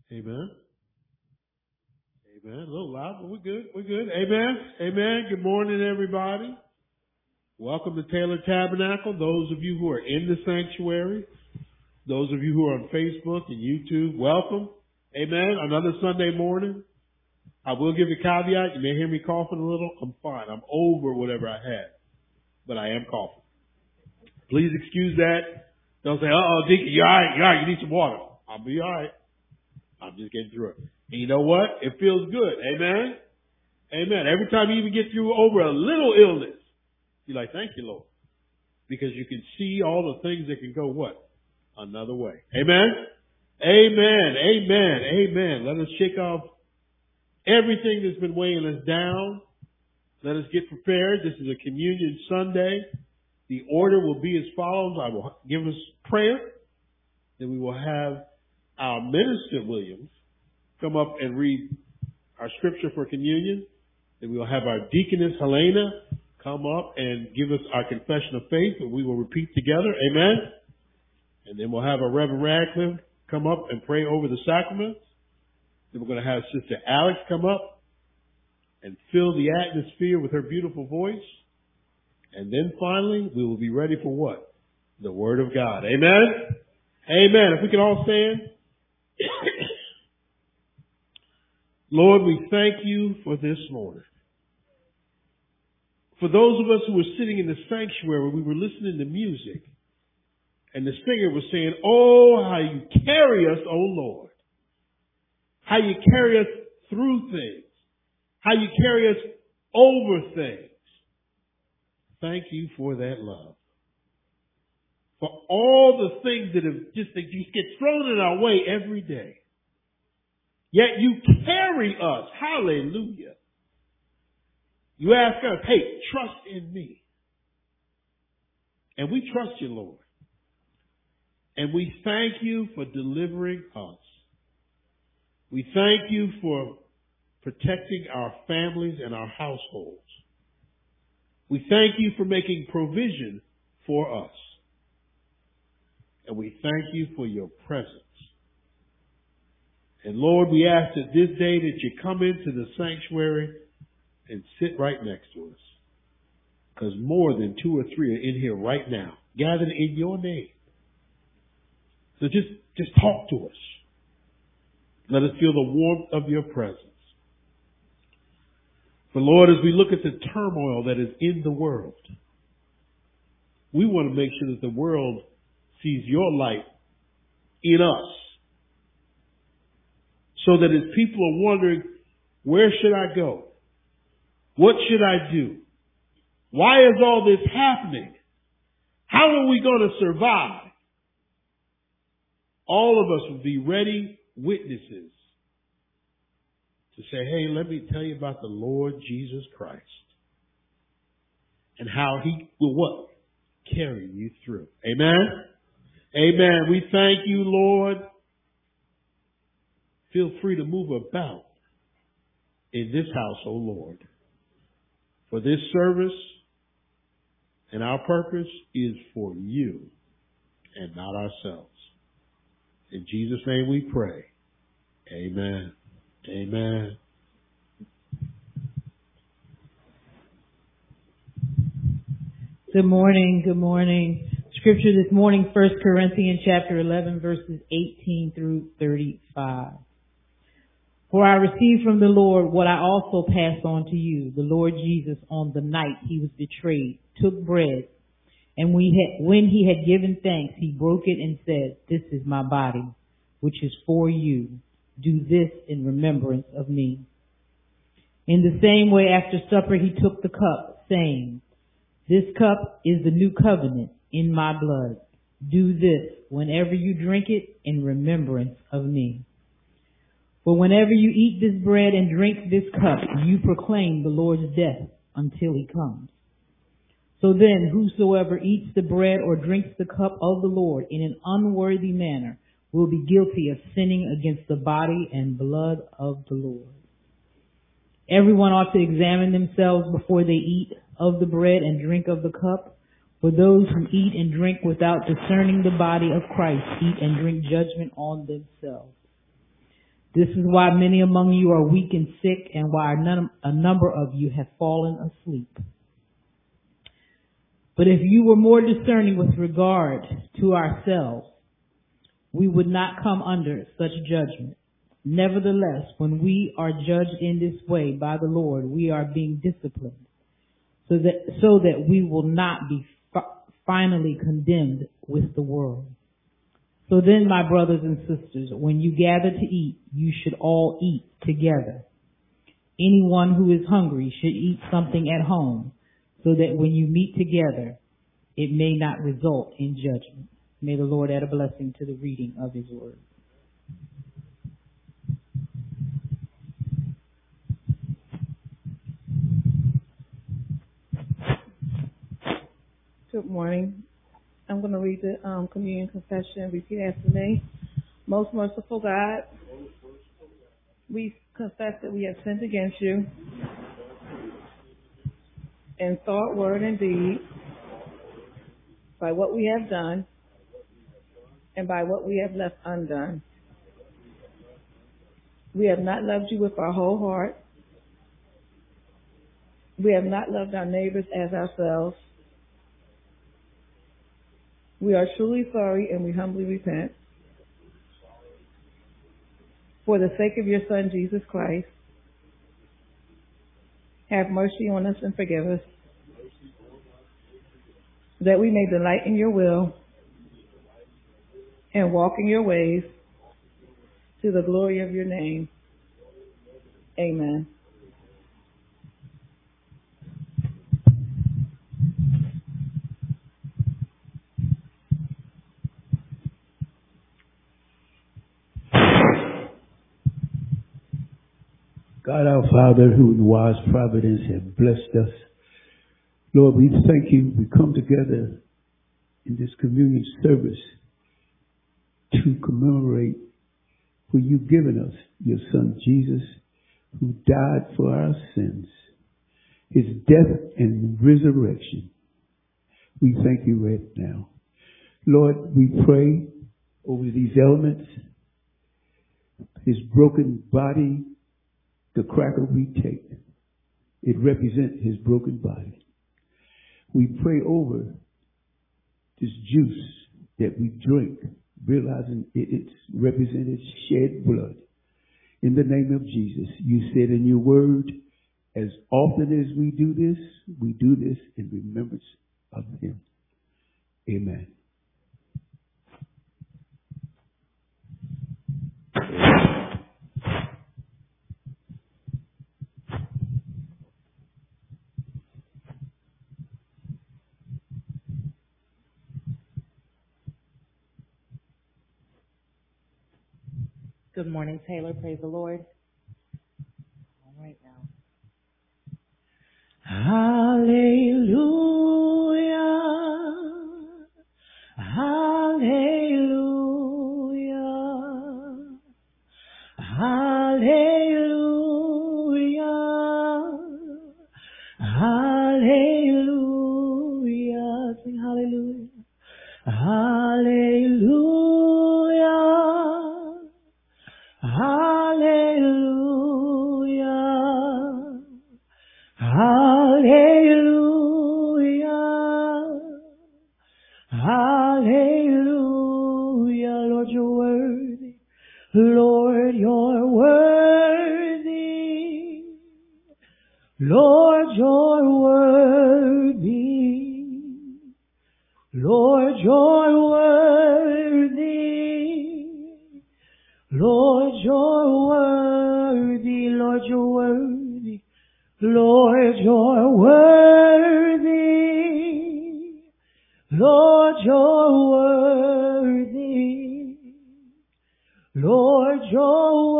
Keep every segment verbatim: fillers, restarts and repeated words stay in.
Amen. Amen. A little loud, but we're good. We're good. Amen. Amen. Good morning, everybody. Welcome to Taylor Tabernacle. Those of you who are in the sanctuary, those of you who are on Facebook and YouTube, welcome. Amen. Another Sunday morning. I will give a caveat. You may hear me coughing a little. I'm fine. I'm over whatever I had, but I am coughing. Please excuse that. Don't say, uh-oh, Deacon, you're all right. You're all right. You need some water. I'll be all right. I'm just getting through it. And you know what? It feels good. Amen? Amen. Every time you even get through over a little illness, you're like, thank you, Lord. Because you can see all the things that can go what? Another way. Amen? Amen. Amen. Amen. Let us shake off everything that's been weighing us down. Let us get prepared. This is a communion Sunday. The order will be as follows. I will give us prayer. Then we will have our minister, Williams, come up and read our scripture for communion. Then we will have our deaconess, Helena, come up and give us our confession of faith, and we will repeat together. Amen. And then we'll have our Reverend Radcliffe come up and pray over the sacraments. Then we're going to have Sister Alex come up and fill the atmosphere with her beautiful voice. And then finally, we will be ready for what? The Word of God. Amen. Amen. If we can all stand. Lord, we thank you for this morning. For those of us who were sitting in the sanctuary, we were listening to music, and the singer was saying, oh, how you carry us, oh Lord. How you carry us through things. How you carry us over things. Thank you for that love. For all the things that have just, that just get thrown in our way every day. Yet you carry us. Hallelujah. You ask us, hey, trust in me. And we trust you, Lord. And we thank you for delivering us. We thank you for protecting our families and our households. We thank you for making provision for us. And we thank you for your presence. And Lord, we ask that this day that you come into the sanctuary and sit right next to us. Because more than two or three are in here right now, gathered in your name. So just, just talk to us. Let us feel the warmth of your presence. For Lord, as we look at the turmoil that is in the world, we want to make sure that the world sees your light in us. So that as people are wondering, where should I go? What should I do? Why is all this happening? How are we going to survive? All of us will be ready witnesses to say, hey, let me tell you about the Lord Jesus Christ and how he will what? Carry you through. Amen? Amen. We thank you, Lord. Feel free to move about in this house, O Lord. For this service and our purpose is for you and not ourselves. In Jesus' name we pray. Amen. Amen. Good morning. Good morning. Scripture this morning, First Corinthians chapter eleven, verses eighteen through thirty-five. For I received from the Lord what I also passed on to you. The Lord Jesus, on the night he was betrayed, took bread, and we had, when he had given thanks, he broke it and said, this is my body, which is for you. Do this in remembrance of me. In the same way, after supper, he took the cup, saying, this cup is the new covenant in my blood. Do this whenever you drink it in remembrance of me. For whenever you eat this bread and drink this cup, you proclaim the Lord's death until he comes. So then, whosoever eats the bread or drinks the cup of the Lord in an unworthy manner will be guilty of sinning against the body and blood of the Lord. Everyone ought to examine themselves before they eat of the bread and drink of the cup. For those who eat and drink without discerning the body of Christ eat and drink judgment on themselves. This is why many among you are weak and sick, and why a num- a number of you have fallen asleep. But if you were more discerning with regard to ourselves, we would not come under such judgment. Nevertheless, when we are judged in this way by the Lord, we are being disciplined, so that so that we will not be fi- finally condemned with the world. So then, my brothers and sisters, when you gather to eat, you should all eat together. Anyone who is hungry should eat something at home, so that when you meet together, it may not result in judgment. May the Lord add a blessing to the reading of His word. Good morning. I'm going to read the um, communion confession. Repeat after me. Most merciful God, we confess that we have sinned against you in thought, word, and deed, by what we have done and by what we have left undone. We have not loved you with our whole heart. We have not loved our neighbors as ourselves. We are truly sorry and we humbly repent. For the sake of your Son, Jesus Christ, have mercy on us and forgive us, that we may delight in your will and walk in your ways to the glory of your name. Amen. God our Father, who in wise providence have blessed us, Lord, we thank you. We come together in this communion service to commemorate who you've given us, your Son Jesus, who died for our sins, his death and resurrection. We thank you right now. Lord, we pray over these elements, his broken body, the cracker we take. It represents his broken body. We pray over this juice that we drink, realizing it, it's represented shed blood. In the name of Jesus, you said in your word, as often as we do this, we do this in remembrance of him. Amen. Good morning, Taylor. Praise the Lord. All right now. Hallelujah. Hallelujah. Hallelujah. Hallelujah. Sing hallelujah. Hallelujah. Hallelujah. Hallelujah. Hallelujah. Lord, you're worthy. Lord, you're worthy. Lord, you're worthy. Lord, you're worthy. Lord, you're worthy. Lord, you're worthy. Lord, you're worthy. Lord, you're worthy. Lord, you're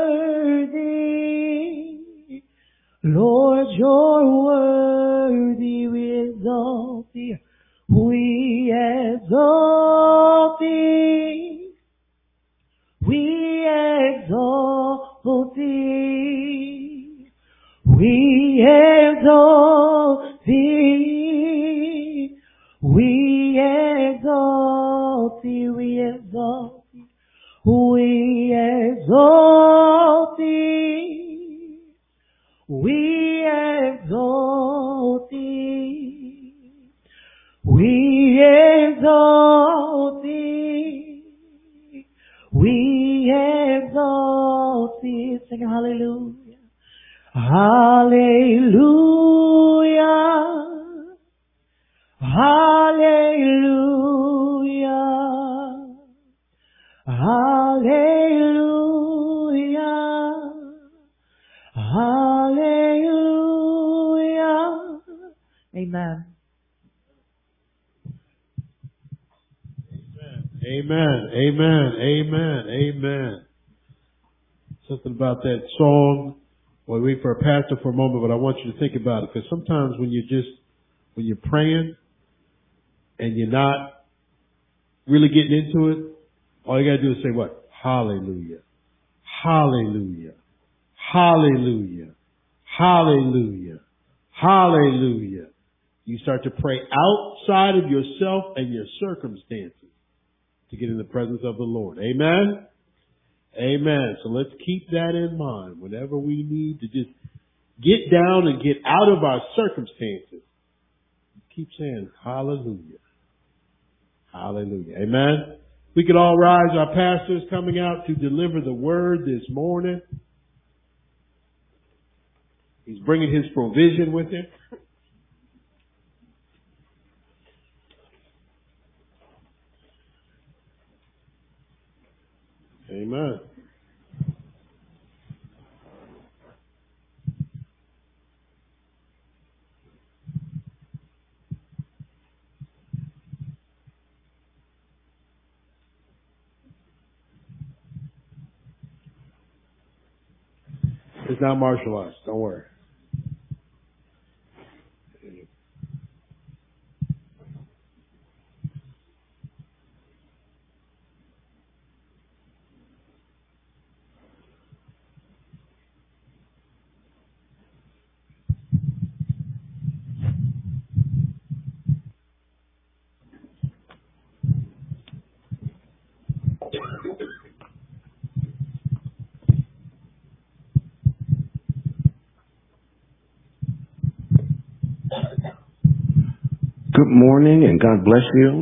worthy. Lord, you're worthy. We exalt thee. We exalt thee. We exalt thee. We exalt thee. We exalt thee. We exalt thee. We exalt exalt thee. We exalt thee. We exalt thee. We exalt thee. Sing hallelujah. Hallelujah. Hallelujah. Hallelujah. Hallelujah. Amen. Amen. Amen. Amen. Amen. Something about that song. Well, wait for a pastor for a moment, but I want you to think about it, because sometimes when you just when you're praying and you're not really getting into it, all you got to do is say what? Hallelujah. Hallelujah. Hallelujah. Hallelujah. Hallelujah. You start to pray outside of yourself and your circumstances to get in the presence of the Lord. Amen? Amen. So let's keep that in mind whenever we need to just get down and get out of our circumstances. Keep saying hallelujah. Hallelujah. Amen. We could all rise. Our pastor is coming out to deliver the word this morning. He's bringing his provision with him. Amen. It's not martial arts. Don't worry. Good morning and God bless you.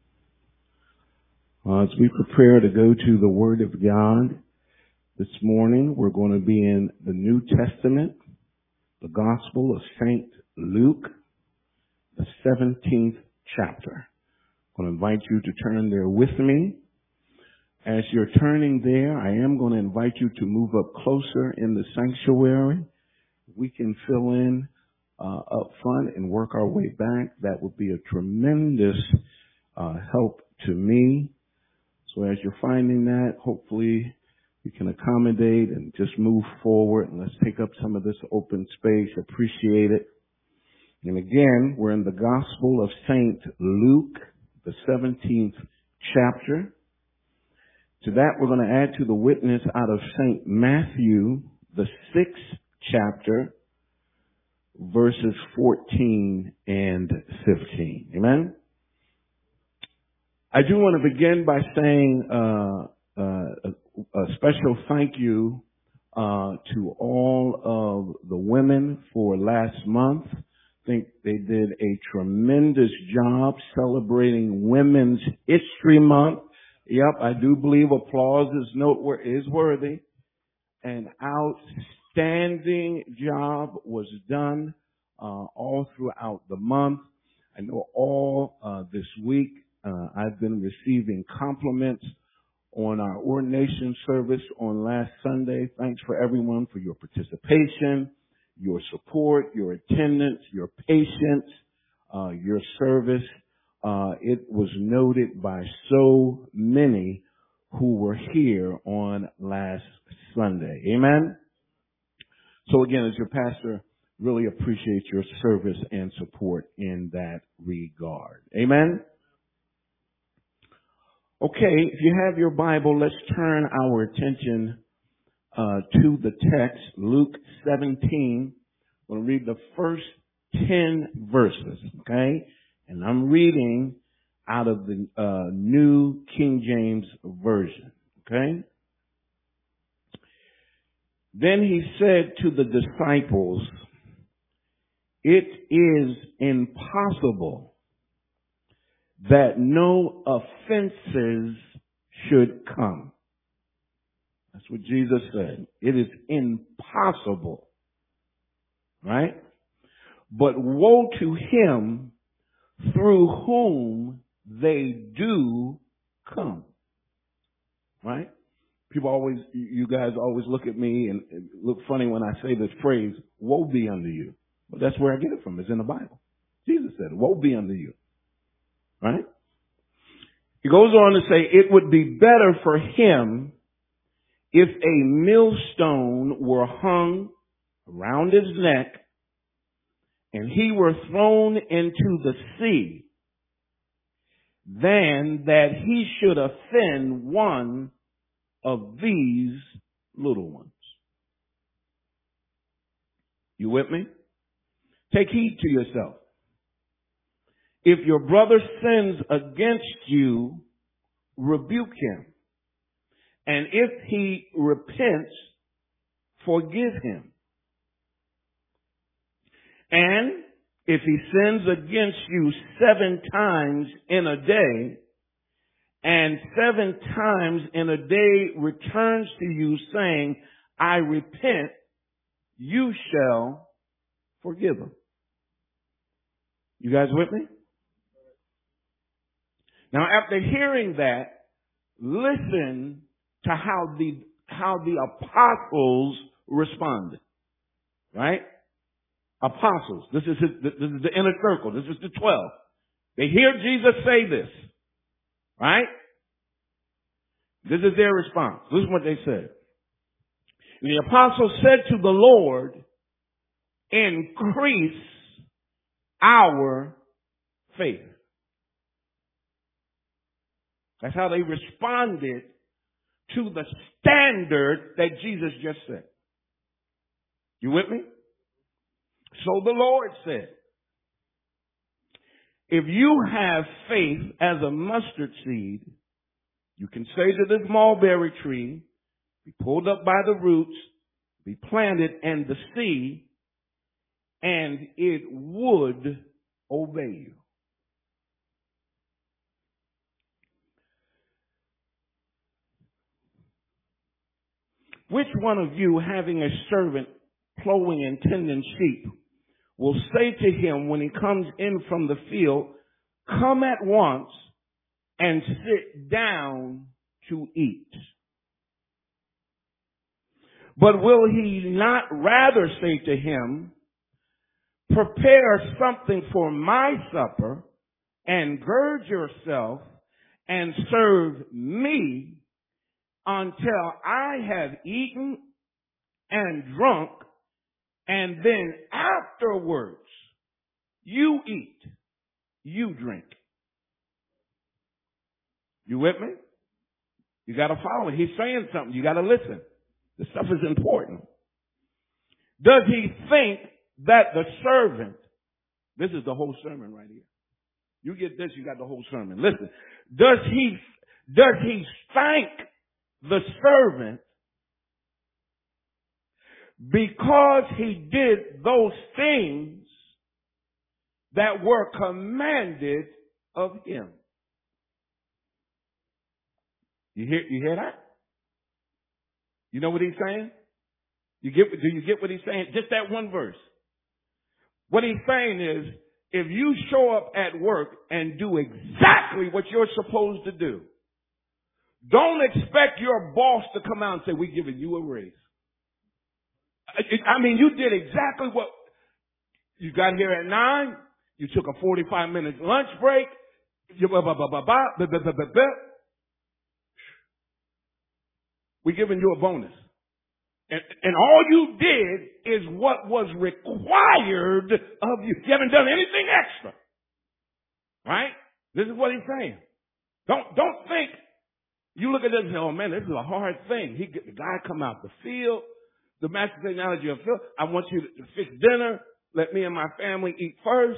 Uh, as we prepare to go to the Word of God this morning, we're going to be in the New Testament, the Gospel of Saint Luke, the seventeenth chapter. I'm going to invite you to turn there with me. As you're turning there, I am going to invite you to move up closer in the sanctuary. We can fill in Uh, up front and work our way back. That would be a tremendous uh, help to me. So as you're finding that, hopefully you can accommodate and just move forward, and let's take up some of this open space. Appreciate it. And again, we're in the Gospel of Saint Luke, the seventeenth chapter. To that, we're going to add to the witness out of Saint Matthew, the sixth chapter, verses fourteen and fifteen. Amen? I do want to begin by saying uh, uh, a, a special thank you uh, to all of the women for last month. I think they did a tremendous job celebrating Women's History Month. Yep, I do believe applause is noteworthy, is worthy. An outstanding job was done uh, all throughout the month. I know all uh, this week uh, I've been receiving compliments on our ordination service on last Sunday. Thanks for everyone for your participation, your support, your attendance, your patience, uh, your service. Uh, it was noted by so many who were here on last Sunday. Amen? So again, as your pastor, really appreciate your service and support in that regard. Amen? Okay, if you have your Bible, let's turn our attention uh, to the text, Luke seventeen. I'm going to read the first ten verses, okay? And I'm reading out of the uh, New King James Version, okay? Then he said to the disciples, it is impossible that no offenses should come. That's what Jesus said. It is impossible. Right? But woe to him through whom they do come. Right? People always, you guys always look at me and look funny when I say this phrase, woe be unto you. Well, that's where I get it from. It's in the Bible. Jesus said, woe be unto you. Right? He goes on to say, it would be better for him if a millstone were hung around his neck and he were thrown into the sea than that he should offend one of these little ones. You with me? Take heed to yourself. If your brother sins against you, rebuke him. And if he repents, forgive him. And if he sins against you seven times in a day, and seven times in a day returns to you saying, I repent, you shall forgive him. You guys with me? Now, after hearing that, listen to how the how the apostles responded. Right? Apostles. This is his, this is the inner circle. This is the twelve. They hear Jesus say this. Right? This is their response. This is what they said. And the apostles said to the Lord, increase our faith. That's how they responded to the standard that Jesus just said. You with me? So the Lord said, if you have faith as a mustard seed, you can say to this mulberry tree, be pulled up by the roots, be planted in the sea, and it would obey you. Which one of you, having a servant plowing and tending sheep, will say to him when he comes in from the field, come at once and sit down to eat? But will he not rather say to him, prepare something for my supper and gird yourself and serve me until I have eaten and drunk, and then afterwards you eat, you drink? You with me? You got to follow it. He's saying something. You got to listen. This stuff is important. Does he think that the servant, this is the whole sermon right here. You get this, you got the whole sermon. Listen. Does he, does he thank the servant because he did those things that were commanded of him? You hear, you hear that? You know what he's saying? You get, do you get what he's saying? Just that one verse. What he's saying is, if you show up at work and do exactly what you're supposed to do, don't expect your boss to come out and say, we're giving you a raise. I mean, you did exactly what you got here at nine. You took a forty-five minute lunch break. You blah, blah, blah, blah, blah, blah, blah, blah, blah. We're giving you a bonus. And, and all you did is what was required of you. You haven't done anything extra. Right? This is what he's saying. Don't, don't think, you look at this and say, oh man, this is a hard thing. He, the guy come out the field, the master analogy of field, I want you to fix dinner, let me and my family eat first.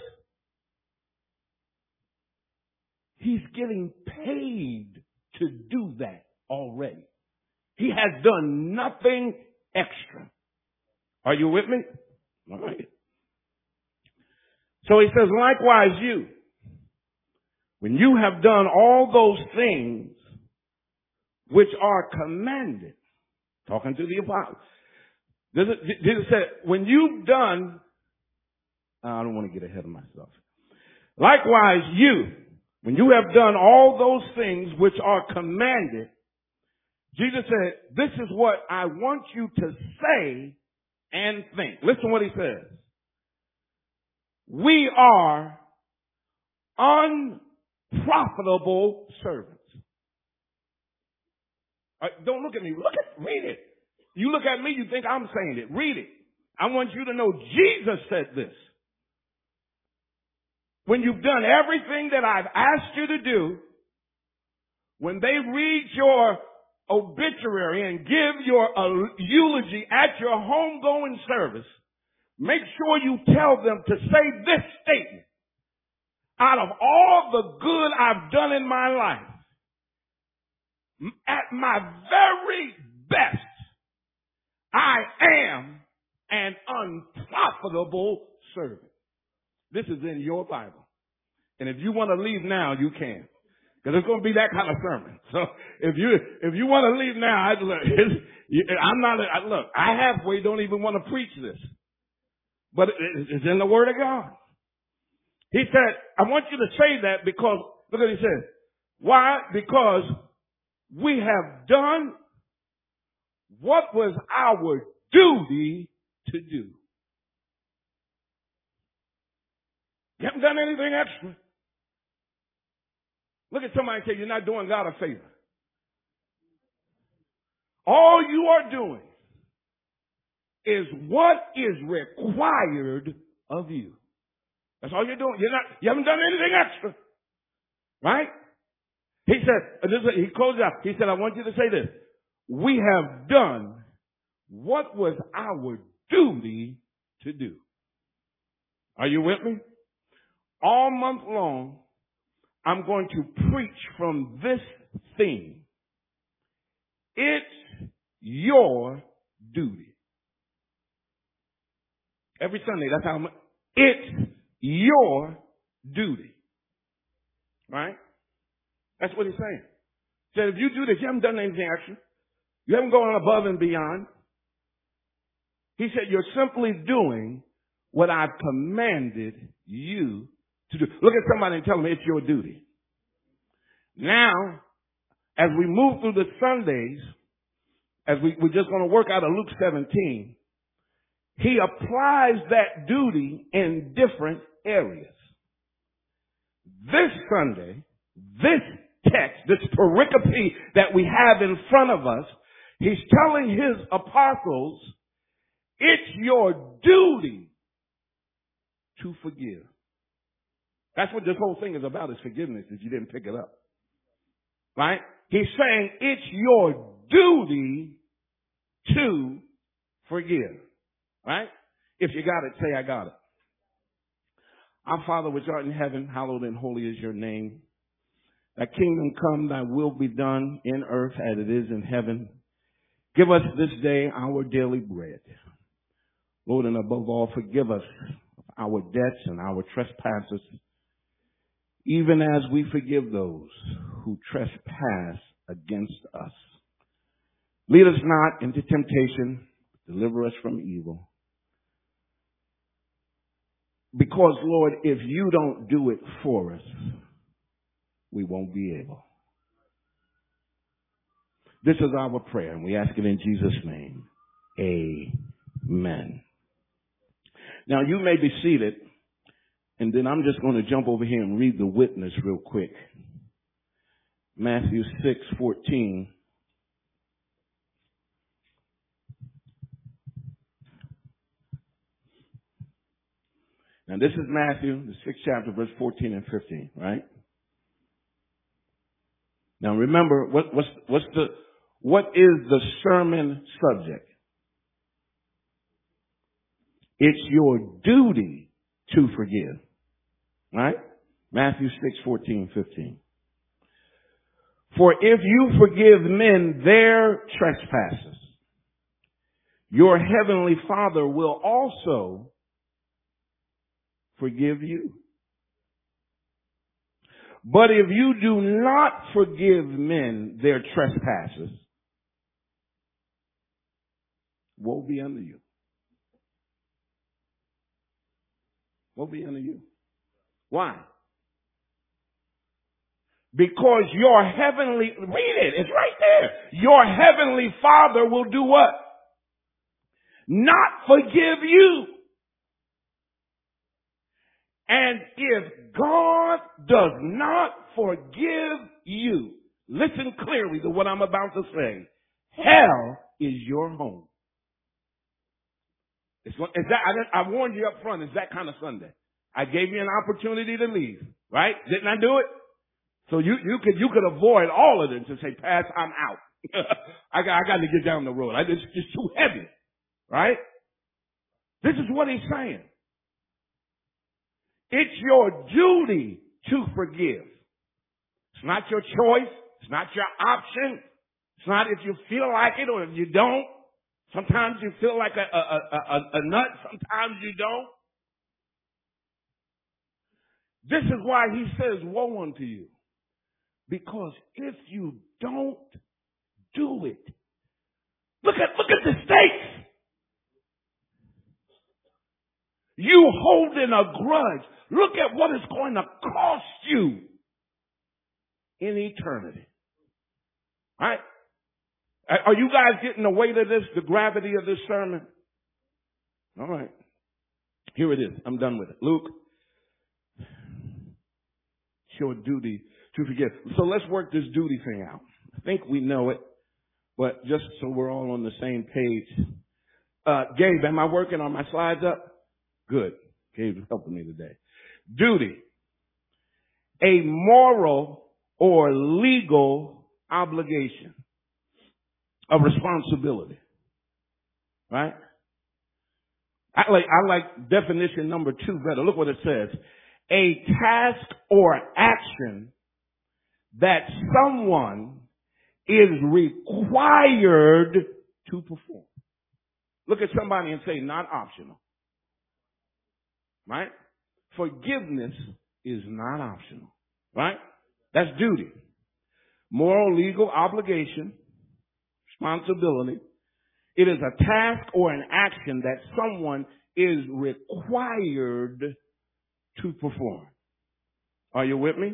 He's getting paid to do that already. He has done nothing extra. Are you with me? All right. So he says, likewise you, when you have done all those things which are commanded, talking to the apostles, Jesus said, when you've done, I don't want to get ahead of myself. Likewise you, when you have done all those things which are commanded, Jesus said, this is what I want you to say and think. Listen what he says. We are unprofitable servants. Uh, don't look at me. Look at, read it. You look at me, you think I'm saying it. Read it. I want you to know Jesus said this. When you've done everything that I've asked you to do, when they read your obituary and give your uh, eulogy at your homegoing service, make sure you tell them to say this statement. Out of all the good I've done in my life, at my very best, I am an unprofitable servant. This is in your Bible. And if you want to leave now, you can. Because it's going to be that kind of sermon. So if you if you want to leave now, I, look, I'm not, I, look, I halfway don't even want to preach this. But it's in the Word of God. He said, I want you to say that because, look what he said. Why? Because we have done what was our duty to do. You haven't done anything extra. Look at somebody and say, you're not doing God a favor. All you are doing is what is required of you. That's all you're doing. You're not, you haven't done anything extra. Right? He said, he closed out. He said, I want you to say this. We have done what was our duty to do. Are you with me? All month long, I'm going to preach from this theme. It's your duty. Every Sunday, that's how I'm, it's your duty. Right? That's what he's saying. He said, if you do this, you haven't done anything extra. You haven't gone above and beyond. He said, you're simply doing what I've commanded you to do. Look at somebody and tell them it's your duty. Now, as we move through the Sundays, as we, we're just going to work out of Luke seventeen, he applies that duty in different areas. This Sunday, this text, this pericope that we have in front of us, he's telling his apostles, it's your duty to forgive. That's what this whole thing is about, is forgiveness, if you didn't pick it up. Right? He's saying it's your duty to forgive. Right? If you got it, say I got it. Our Father which art in heaven, hallowed and holy is your name. Thy kingdom come, thy will be done in earth as it is in heaven. Give us this day our daily bread. Lord, and above all, forgive us our debts and our trespasses, even as we forgive those who trespass against us. Lead us not into temptation, deliver us from evil. Because, Lord, if you don't do it for us, we won't be able. This is our prayer, and we ask it in Jesus' name. Amen. Now, you may be seated, and then I'm just going to jump over here and read the witness real quick. Matthew six fourteen. Now, this is Matthew, the sixth chapter, verse fourteen and fifteen, right? Now, remember, what, what's, what's the, what is the sermon subject? It's your duty to forgive, right? Matthew six fourteen, fifteen. For if you forgive men their trespasses, your heavenly Father will also forgive you. But if you do not forgive men their trespasses, woe be unto you. Woe be unto you. Why? Because your heavenly, read it, it's right there. Your heavenly Father will do what? Not forgive you. And if God does not forgive you, listen clearly to what I'm about to say. Hell is your home. It's, is that, I, I warned you up front, it's that kind of Sunday. I gave you an opportunity to leave, right? Didn't I do it? So you, you could, you could avoid all of this and say, Pass, I'm out. I got, I got to get down the road. I, it's just too heavy, right? This is what he's saying. It's your duty to forgive. It's not your choice. It's not your option. It's not if you feel like it or if you don't. Sometimes you feel like a, a, a, a, a nut. Sometimes you don't. This is why he says, woe unto you. Because if you don't do it, look at, look at the stakes. You holding a grudge. Look at what it's going to cost you in eternity. All right? Are you guys getting the weight of this, the gravity of this sermon? All right. Here it is. I'm done with it. Luke, it's your duty to forgive. So let's work this duty thing out. I think we know it, but just so we're all on the same page. Uh, Gabe, am I working on my slides up? Good. Gabe's helping me today. Duty. A moral or legal obligation. A responsibility. Right? I like, I like definition number two better. Look what it says. A task or action that someone is required to perform. Look at somebody and say, not optional. Right? Forgiveness is not optional. Right? That's duty. Moral, legal obligation, responsibility. It is a task or an action that someone is required to perform. Are you with me?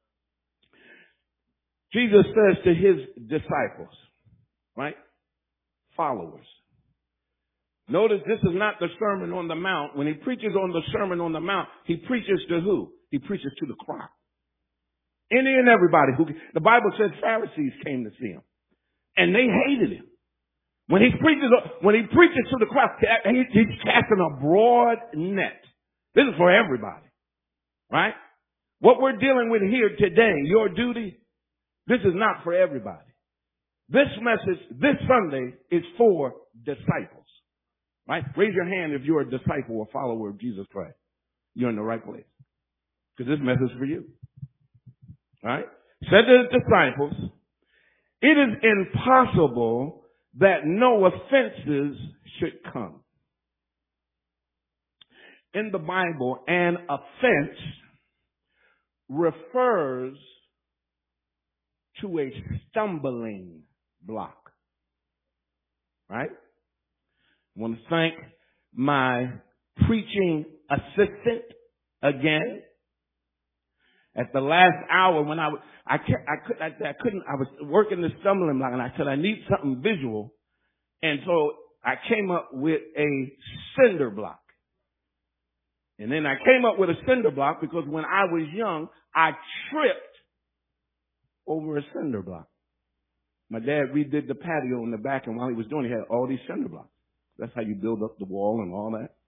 Jesus says to his disciples, right? Followers. Notice this is not the Sermon on the Mount. When he preaches on the Sermon on the Mount, he preaches to who? He preaches to the crowd. Any and everybody who, the Bible says Pharisees came to see him. And they hated him. When he preaches, when he preaches to the crowd, he's casting a broad net. This is for everybody. Right? What we're dealing with here today, your duty, this is not for everybody. This message, this Sunday, is for disciples. Right? Raise your hand if you're a disciple or follower of Jesus Christ. You're in the right place. Because this message is for you. Right? Said to the disciples, it is impossible that no offenses should come. In the Bible, an offense refers to a stumbling block. Right? I want to thank my preaching assistant again. At the last hour when I, I, I, could, I, I couldn't, I was working the stumbling block and I said, I need something visual. And so I came up with a cinder block. And then I came up with a cinder block because when I was young, I tripped over a cinder block. My dad redid the patio in the back, and while he was doing it, he had all these cinder blocks. That's how you build up the wall and all that.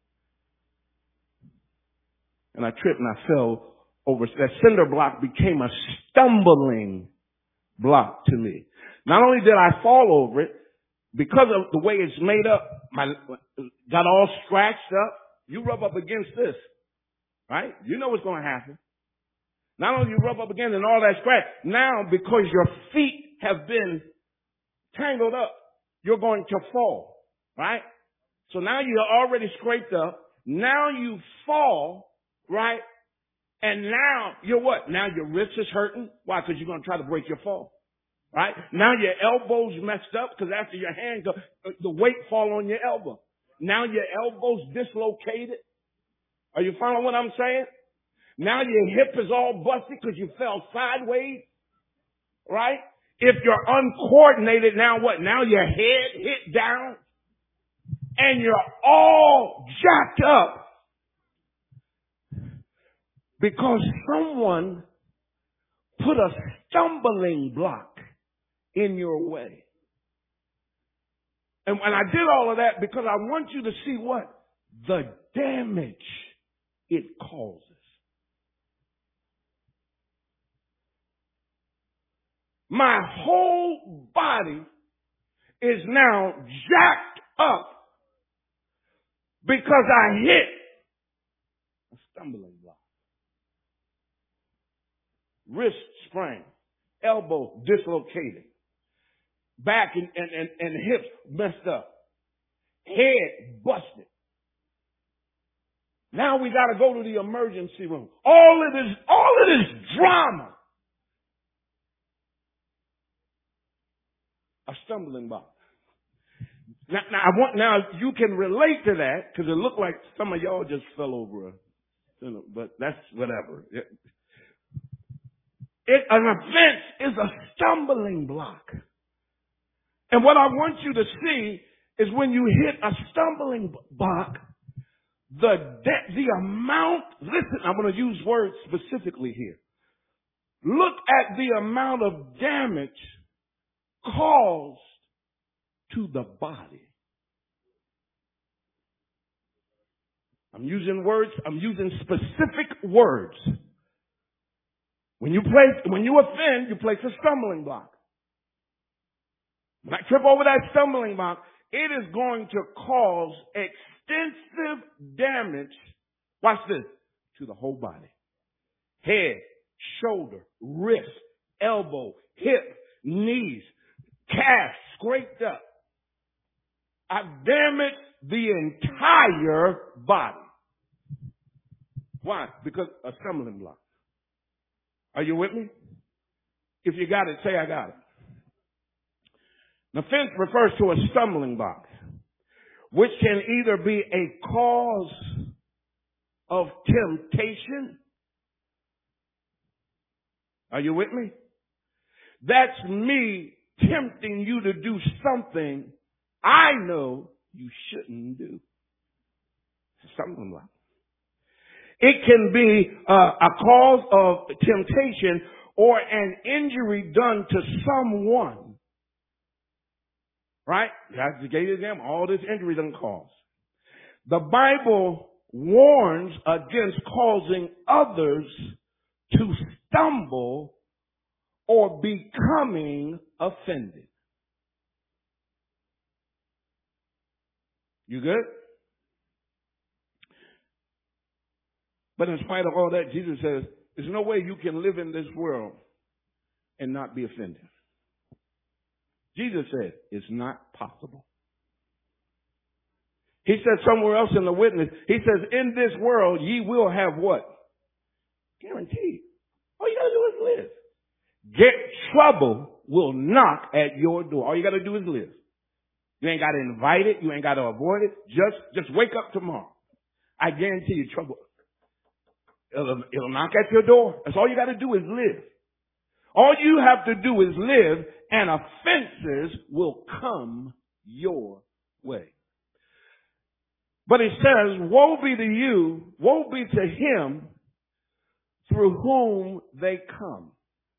And I tripped and I fell over. That cinder block became a stumbling block to me. Not only did I fall over it, because of the way it's made up, my got all scratched up. You rub up against this, right? You know what's going to happen. Not only you rub up against it and all that scratch, now because your feet have been tangled up, you're going to fall, right? So now you're already scraped up. Now you fall, right? And now you're what? Now your wrist is hurting. Why? Because you're going to try to break your fall. Right? Now your elbow's messed up because after your hand go, the weight fall on your elbow. Now your elbow's dislocated. Are you following what I'm saying? Now your hip is all busted because you fell sideways. Right? If you're uncoordinated, now what? Now your head hit down and you're all jacked up because someone put a stumbling block in your way. And when I did all of that because I want you to see what? The damage it causes. My whole body is now jacked up because I hit a stumbling block. Wrist sprain, elbow dislocated, back and, and, and, and hips messed up, head busted. Now we got to go to the emergency room. All of this, all of this drama. A stumbling block. Now, now, I want, now you can relate to that because it looked like some of y'all just fell over a, you know, but that's whatever. It, it, an offense is a stumbling block. And what I want you to see is when you hit a stumbling block, the de- the amount, listen, I'm going to use words specifically here. Look at the amount of damage caused to the body. I'm using words, I'm using specific words. When you place, when you offend, you place a stumbling block. When I trip over that stumbling block, it is going to cause extensive damage, watch this, to the whole body. Head, shoulder, wrist, elbow, hip, knees, calf scraped up. I've damaged the entire body. Why? Because a stumbling block. Are you with me? If you got it, say I got it. An offense refers to a stumbling block, which can either be a cause of temptation. Are you with me? That's me tempting you to do something I know you shouldn't do. Stumbling block. It can be uh, a cause of temptation or an injury done to someone. Right? That's the gave example. All this injury doesn't cause. The Bible warns against causing others to stumble or becoming offended. You good? But in spite of all that, Jesus says, there's no way you can live in this world and not be offended. Jesus said, it's not possible. He said somewhere else in the witness, he says, in this world, ye will have what? Guaranteed. All you got to do is live. Get trouble will knock at your door. All you got to do is live. You ain't got to invite it. You ain't got to avoid it. Just, just wake up tomorrow. I guarantee you trouble. It'll, it'll knock at your door. That's all you got to do is live. All you have to do is live and offenses will come your way. But it says, woe be to you, woe be to him through whom they come.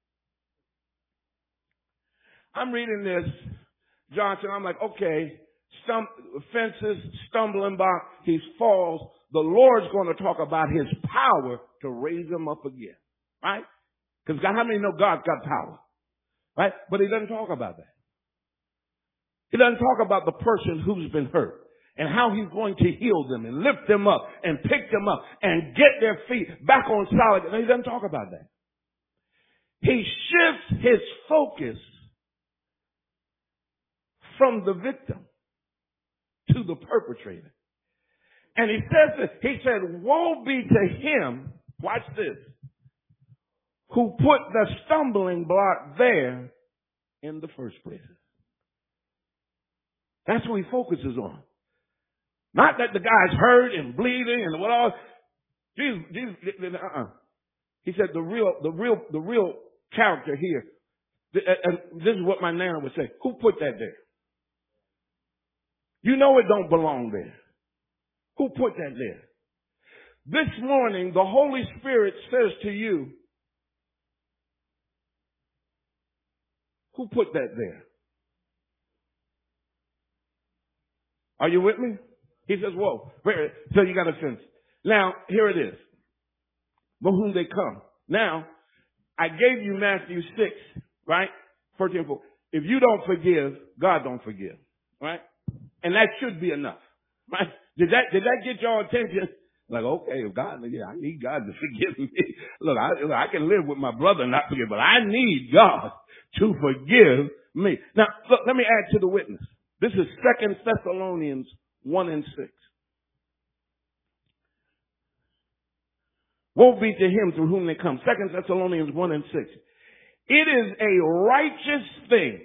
I'm reading this, Johnson. I'm like, okay, stum- offenses, stumbling block, he falls. The Lord's going to talk about his power to raise him up again. Right? Because how many know God's got power? Right? But he doesn't talk about that. He doesn't talk about the person who's been hurt and how he's going to heal them and lift them up and pick them up and get their feet back on solid. No, he doesn't talk about that. He shifts his focus from the victim to the perpetrator. And he says this, he said, woe be to him, watch this, who put the stumbling block there in the first place. That's what he focuses on. Not that the guy's hurt and bleeding and what all. Jesus, Jesus, uh-uh. He said the real, the real, the real character here. And this is what my nana would say. Who put that there? You know it don't belong there. Who put that there? This morning, the Holy Spirit says to you, who put that there? Are you with me? He says, whoa. So you got a sense. Now, here it is. But whom they come. Now, I gave you Matthew six, right? fourteen and four. If you don't forgive, God don't forgive. Right? And that should be enough. Right? Did that, did that get your attention? Like, okay, if God, yeah, I need God to forgive me. Look, I, look, I can live with my brother and not forgive, but I need God to forgive me. Now, look, let me add to the witness. This is Second Thessalonians one and six. Woe be to him through whom they come. Second Thessalonians one and six. It is a righteous thing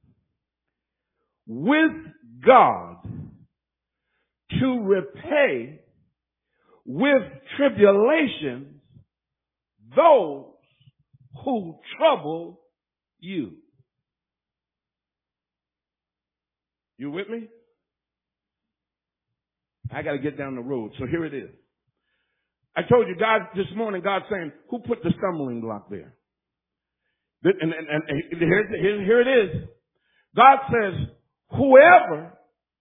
with God to repay with tribulations those who trouble you. You with me? I got to get down the road. So here it is. I told you, God, this morning, God's saying, who put the stumbling block there? And, and, and, and here, here, here it is. God says, whoever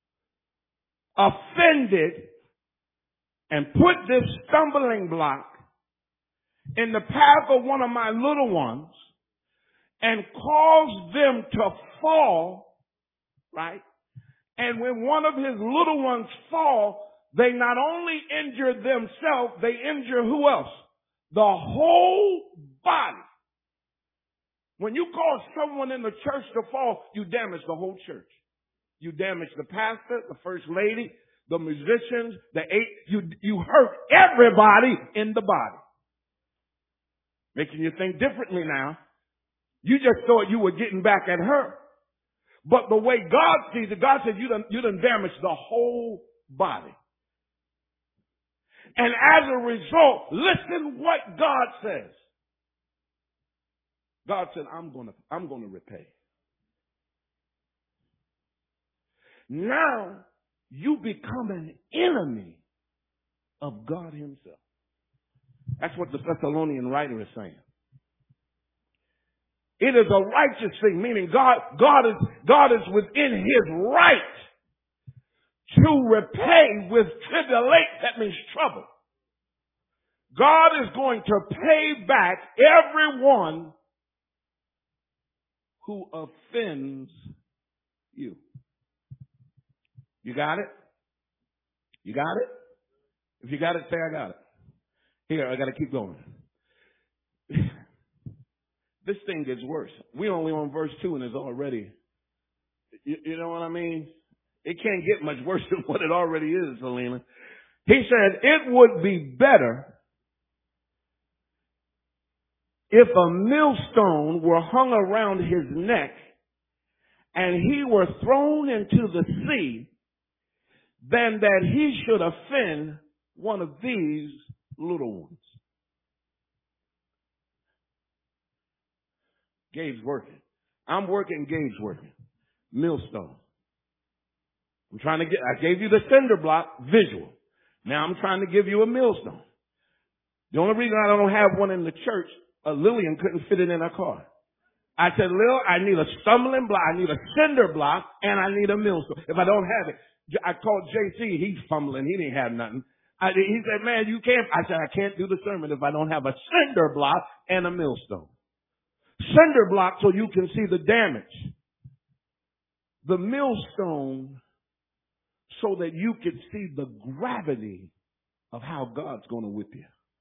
offended and put this stumbling block in the path of one of my little ones and caused them to fall, right? And when one of his little ones fall, they not only injure themselves, they injure who else? The whole body. When you cause someone in the church to fall, you damage the whole church. You damage the pastor, the first lady, the musicians, the eight. You, you hurt everybody in the body. Making you think differently now. You just thought you were getting back at her. But the way God sees it, God says you done, you done damaged the whole body. And as a result, listen what God says. God said, I'm gonna, I'm gonna repay. Now, you become an enemy of God himself. That's what the Thessalonian writer is saying. It is a righteous thing, meaning God, God is, God is within his right to repay with tribulation. That means trouble. God is going to pay back everyone who offends you. You got it? You got it? If you got it, say I got it. Here, I got to keep going. This thing gets worse. We only on verse two and it's already, you, you know what I mean? It can't get much worse than what it already is, Selena. He said, it would be better if a millstone were hung around his neck and he were thrown into the sea than that he should offend one of these little ones. Gabe's working. I'm working, Gabe's working. Millstone. I'm trying to get, I gave you the cinder block visual. Now I'm trying to give you a millstone. The only reason I don't have one in the church, uh, Lillian couldn't fit it in her car. I said, Lil, I need a stumbling block, I need a cinder block, and I need a millstone. If I don't have it, I called J C, he's fumbling, he didn't have nothing. I, he said, man, you can't, I said, I can't do the sermon if I don't have a cinder block and a millstone. Cinder block so you can see the damage. The millstone so that you can see the gravity of how God's going to whip you.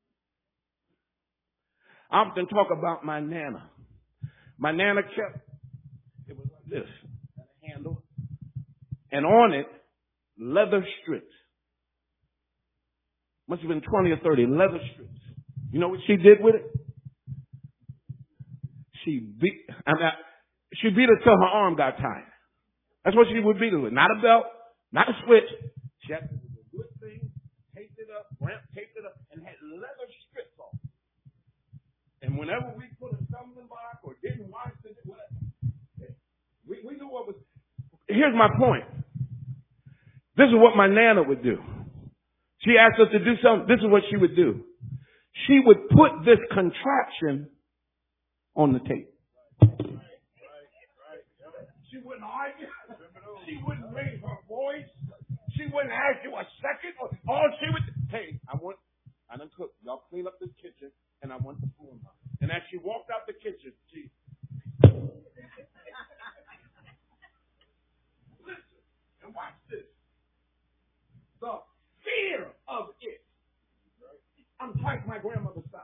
I often talk about my Nana. My Nana kept, it was like this, a handle, and on it leather strips. Must have been twenty or thirty leather strips. You know what she did with it? She beat, I mean, she beat it till her arm got tired. That's what she would beat it with. Not a belt, not a switch. She had to do a good thing, taped it up, ramp, taped it up, and had leather strips on. And whenever we put a stumbling block or didn't watch it, whatever, we, we knew what was. Here's my point. This is what my Nana would do. She asked us to do something. This is what she would do. She would put this contraption on the tape. She wouldn't argue. She wouldn't raise her voice. She wouldn't ask you a second. All she would, hey, I want, I done cooked. Y'all clean up this kitchen, and I want the food. And as she walked out the kitchen, she. Listen and watch this. The fear of it. I'm twice my grandmother's size.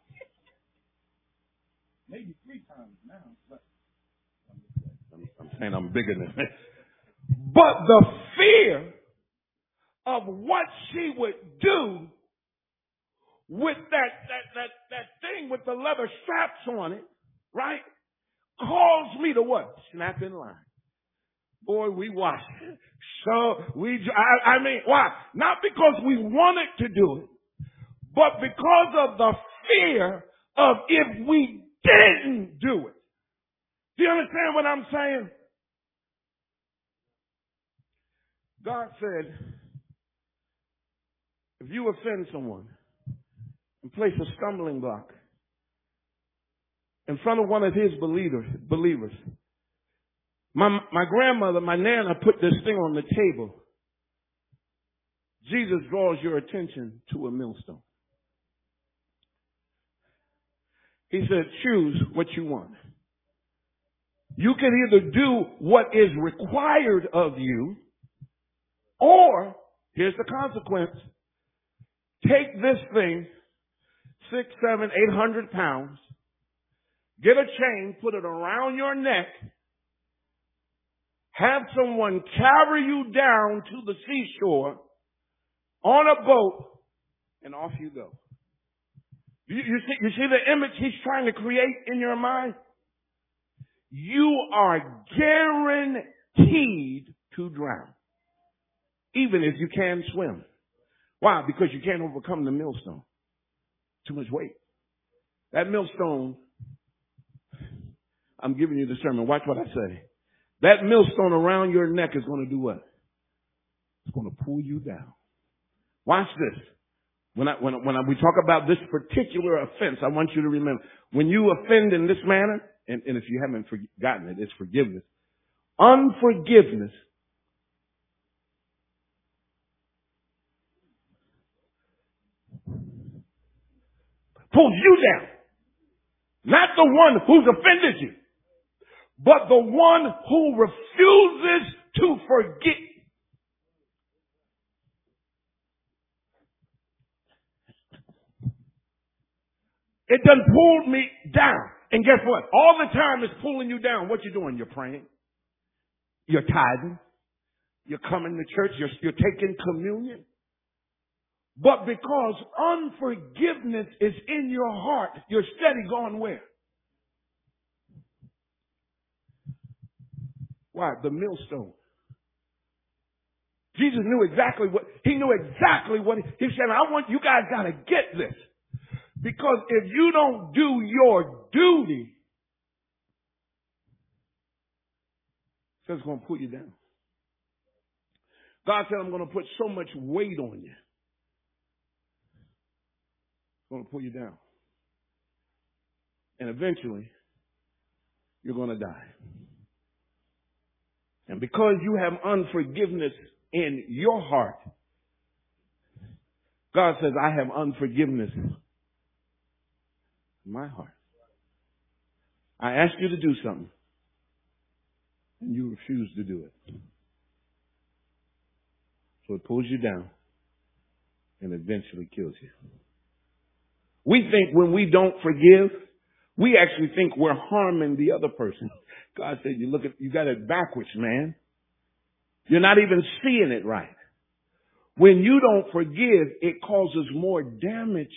Maybe three times now. But I'm, I'm saying I'm bigger than that. But the fear of what she would do with that, that, that, that thing with the leather straps on it, right, caused me to what? Snap in line. Boy, we watched it. So we, I, I mean, why? Not because we wanted to do it, but because of the fear of if we didn't do it. Do you understand what I'm saying? God said, if you offend someone and place a stumbling block in front of one of his believers, believers, my, my grandmother, my Nana, put this thing on the table. Jesus draws your attention to a millstone. He said, choose what you want. You can either do what is required of you, or, here's the consequence, take this thing, six, seven, eight hundred pounds, get a chain, put it around your neck, have someone carry you down to the seashore on a boat, and off you go. You, you see, you see the image he's trying to create in your mind? You are guaranteed to drown, even if you can swim. Why? Because you can't overcome the millstone. Too much weight. That millstone, I'm giving you the sermon. Watch what I say. That millstone around your neck is going to do what? It's going to pull you down. Watch this. When I, when, when I, we talk about this particular offense, I want you to remember, when you offend in this manner, and, and if you haven't forgotten it, it's forgiveness. Unforgiveness pulls you down. Not the one who's offended you, but the one who refuses to forget. It done pulled me down. And guess what? All the time it's pulling you down. What you doing? You're praying. You're tithing. You're coming to church. You're, you're taking communion. But because unforgiveness is in your heart, you're steady going where? Why? The millstone. Jesus knew exactly what, he knew exactly what, he, he said, I want, you guys got to get this. Because if you don't do your duty, it's going to pull you down. God said, I'm going to put so much weight on you. It's going to pull you down. And eventually, you're going to die. And because you have unforgiveness in your heart, God says, I have unforgiveness in my heart. I asked you to do something, and you refuse to do it. So it pulls you down and eventually kills you. We think when we don't forgive, we actually think we're harming the other person. God said, you look at, you got it backwards, man. You're not even seeing it right. When you don't forgive, it causes more damage.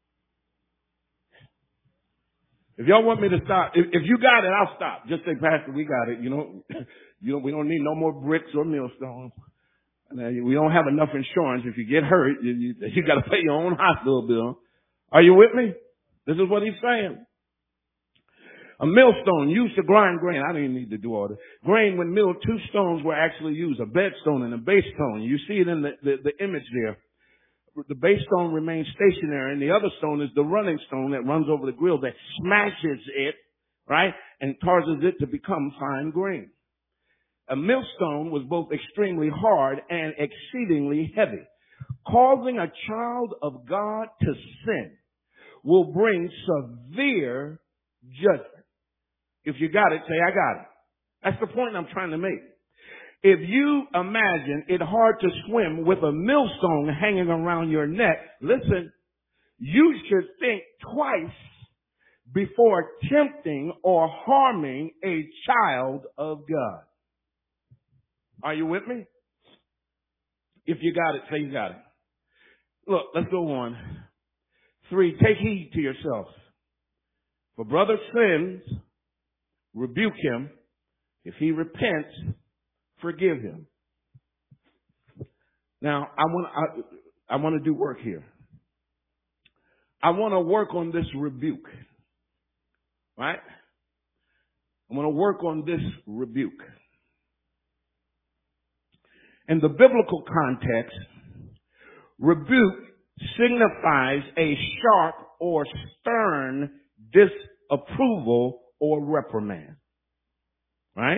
If y'all want me to stop, if, if you got it, I'll stop. Just say, Pastor, we got it. You know, you know, we don't need no more bricks or millstones. We don't have enough insurance. If you get hurt, you, you, you got to pay your own hospital bill. Are you with me? This is what he's saying. A millstone used to grind grain. I didn't need to do all this. Grain, when milled, two stones were actually used, a bed stone and a base stone. You see it in the, the, the image there. The base stone remains stationary, and the other stone is the running stone that runs over the grill that smashes it, right, and causes it to become fine grain. A millstone was both extremely hard and exceedingly heavy. Causing a child of God to sin will bring severe judgment. If you got it, say, I got it. That's the point I'm trying to make. If you imagine it hard to swim with a millstone hanging around your neck, listen, you should think twice before tempting or harming a child of God. Are you with me? If you got it, say you got it. Look, let's go on. Three, take heed to yourself. For brother sins, rebuke him. If he repents, forgive him. Now, I want I, I want to do work here. I want to work on this rebuke. Right? I want to work on this rebuke. In the biblical context, rebuke signifies a sharp or stern disapproval or reprimand. Right?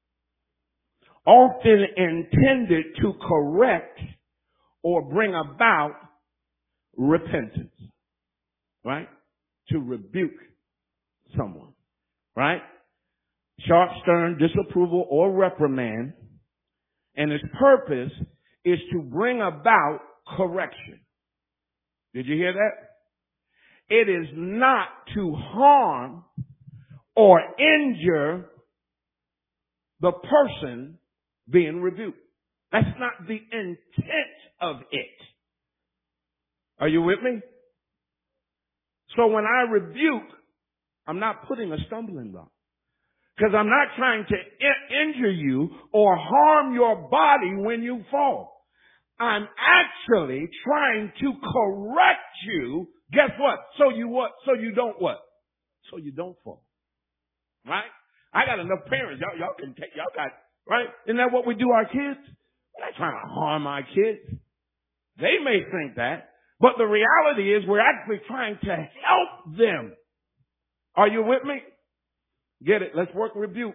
Often intended to correct or bring about repentance. Right? To rebuke someone. Right? Sharp, stern disapproval or reprimand. And its purpose is to bring about correction. Did you hear that? It is not to harm or injure the person being rebuked. That's not the intent of it. Are you with me? So when I rebuke, I'm not putting a stumbling block. Because I'm not trying to in- injure you or harm your body when you fall. I'm actually trying to correct you. Guess what? So you what? So you don't what? So you don't fall. Right? I got enough parents. Y'all, y'all can take, y'all got, right? Isn't that what we do our kids? We're not trying to harm our kids. They may think that, but the reality is we're actually trying to help them. Are you with me? Get it? Let's work rebuke.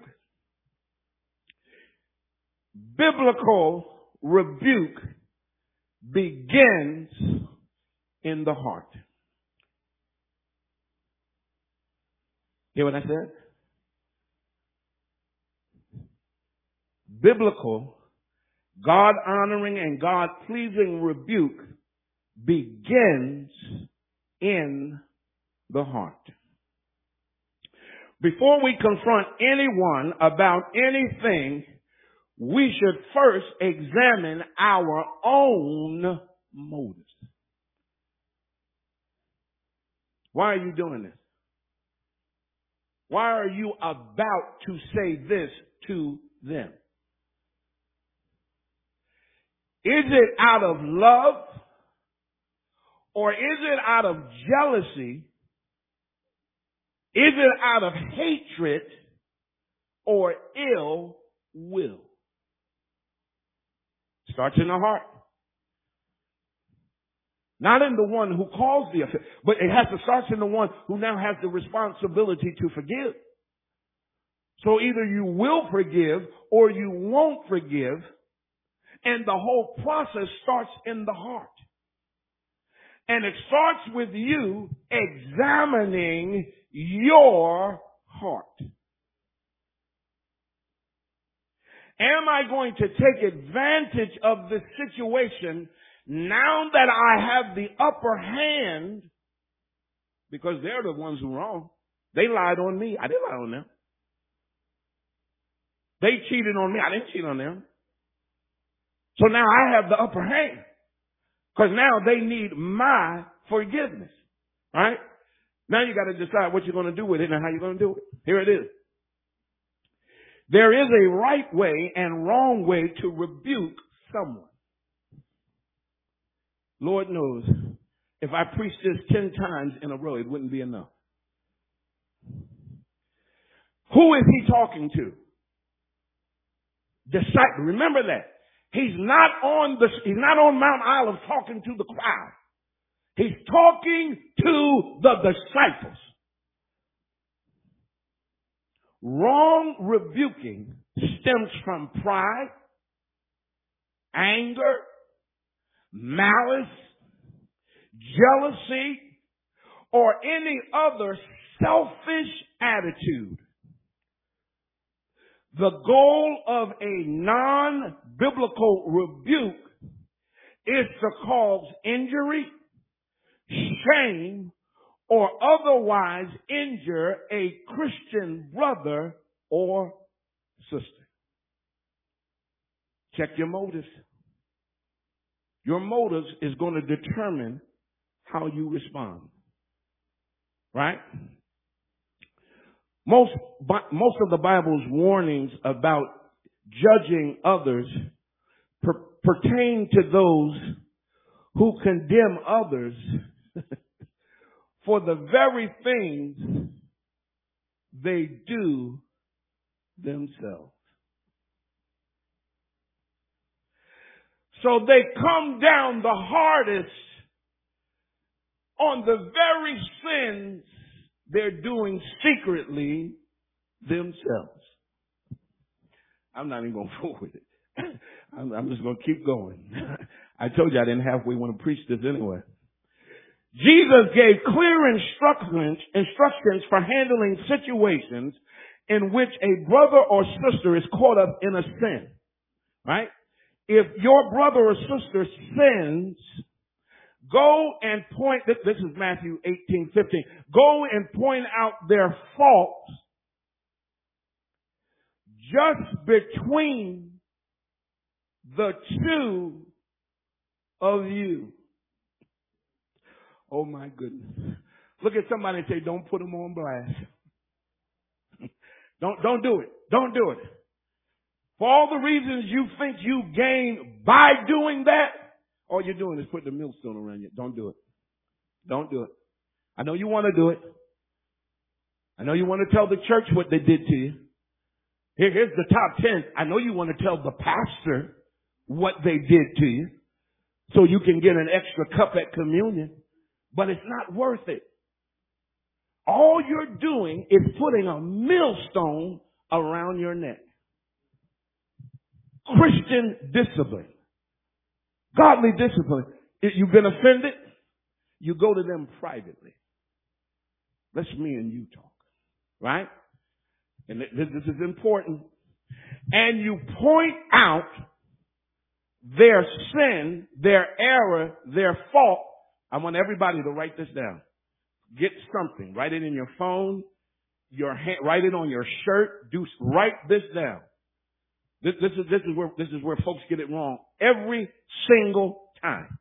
Biblical rebuke begins in the heart. Hear what I said? Biblical, God-honoring and God-pleasing rebuke begins in the heart. Before we confront anyone about anything, we should first examine our own motives. Why are you doing this? Why are you about to say this to them? Is it out of love? Or is it out of jealousy? Is it out of hatred or ill will? Starts in the heart. Not in the one who caused the offense, but it has to start in the one who now has the responsibility to forgive. So either you will forgive or you won't forgive, and the whole process starts in the heart. And it starts with you examining your heart. Am I going to take advantage of this situation now that I have the upper hand? Because they're the ones who are wrong. They lied on me. I didn't lie on them. They cheated on me. I didn't cheat on them. So now I have the upper hand. Because now they need my forgiveness. Right? Now you got to decide what you're going to do with it and how you're going to do it. Here it is. There is a right way and wrong way to rebuke someone. Lord knows, if I preached this ten times in a row, it wouldn't be enough. Who is he talking to? Disciple. Remember that. He's not on the, he's not on Mount Olive talking to the crowd. He's talking to the disciples. Wrong rebuking stems from pride, anger, malice, jealousy, or any other selfish attitude. The goal of a non-biblical rebuke is to cause injury, shame, or otherwise injure a Christian brother or sister. Check your motives. Your motives is going to determine how you respond. Right? Most, most of the Bible's warnings about judging others per, pertain to those who condemn others for the very things they do themselves. So they come down the hardest on the very sins they're doing secretly themselves. I'm not even going to fool with it. I'm, I'm just going to keep going. I told you I didn't halfway want to preach this anyway. Jesus gave clear instructions, instructions for handling situations in which a brother or sister is caught up in a sin. Right? If your brother or sister sins, go and point, this, this is Matthew eighteen fifteen. Go and point out their faults just between the two of you. Oh my goodness. Look at somebody and say, don't put them on blast. don't, don't do it. Don't do it. For all the reasons you think you gain by doing that, all you're doing is putting a millstone around you. Don't do it. Don't do it. I know you want to do it. I know you want to tell the church what they did to you. Here, here's the top ten. I know you want to tell the pastor what they did to you so you can get an extra cup at communion. But it's not worth it. All you're doing is putting a millstone around your neck. Christian discipline. Godly discipline. If you've been offended, you go to them privately. Let's me and you talk. Right? And this, this is important. And you point out their sin, their error, their fault. I want everybody to write this down. Get something. Write it in your phone. Your hand, write it on your shirt. Do write this down. This, this is this is where this is where folks get it wrong every single time.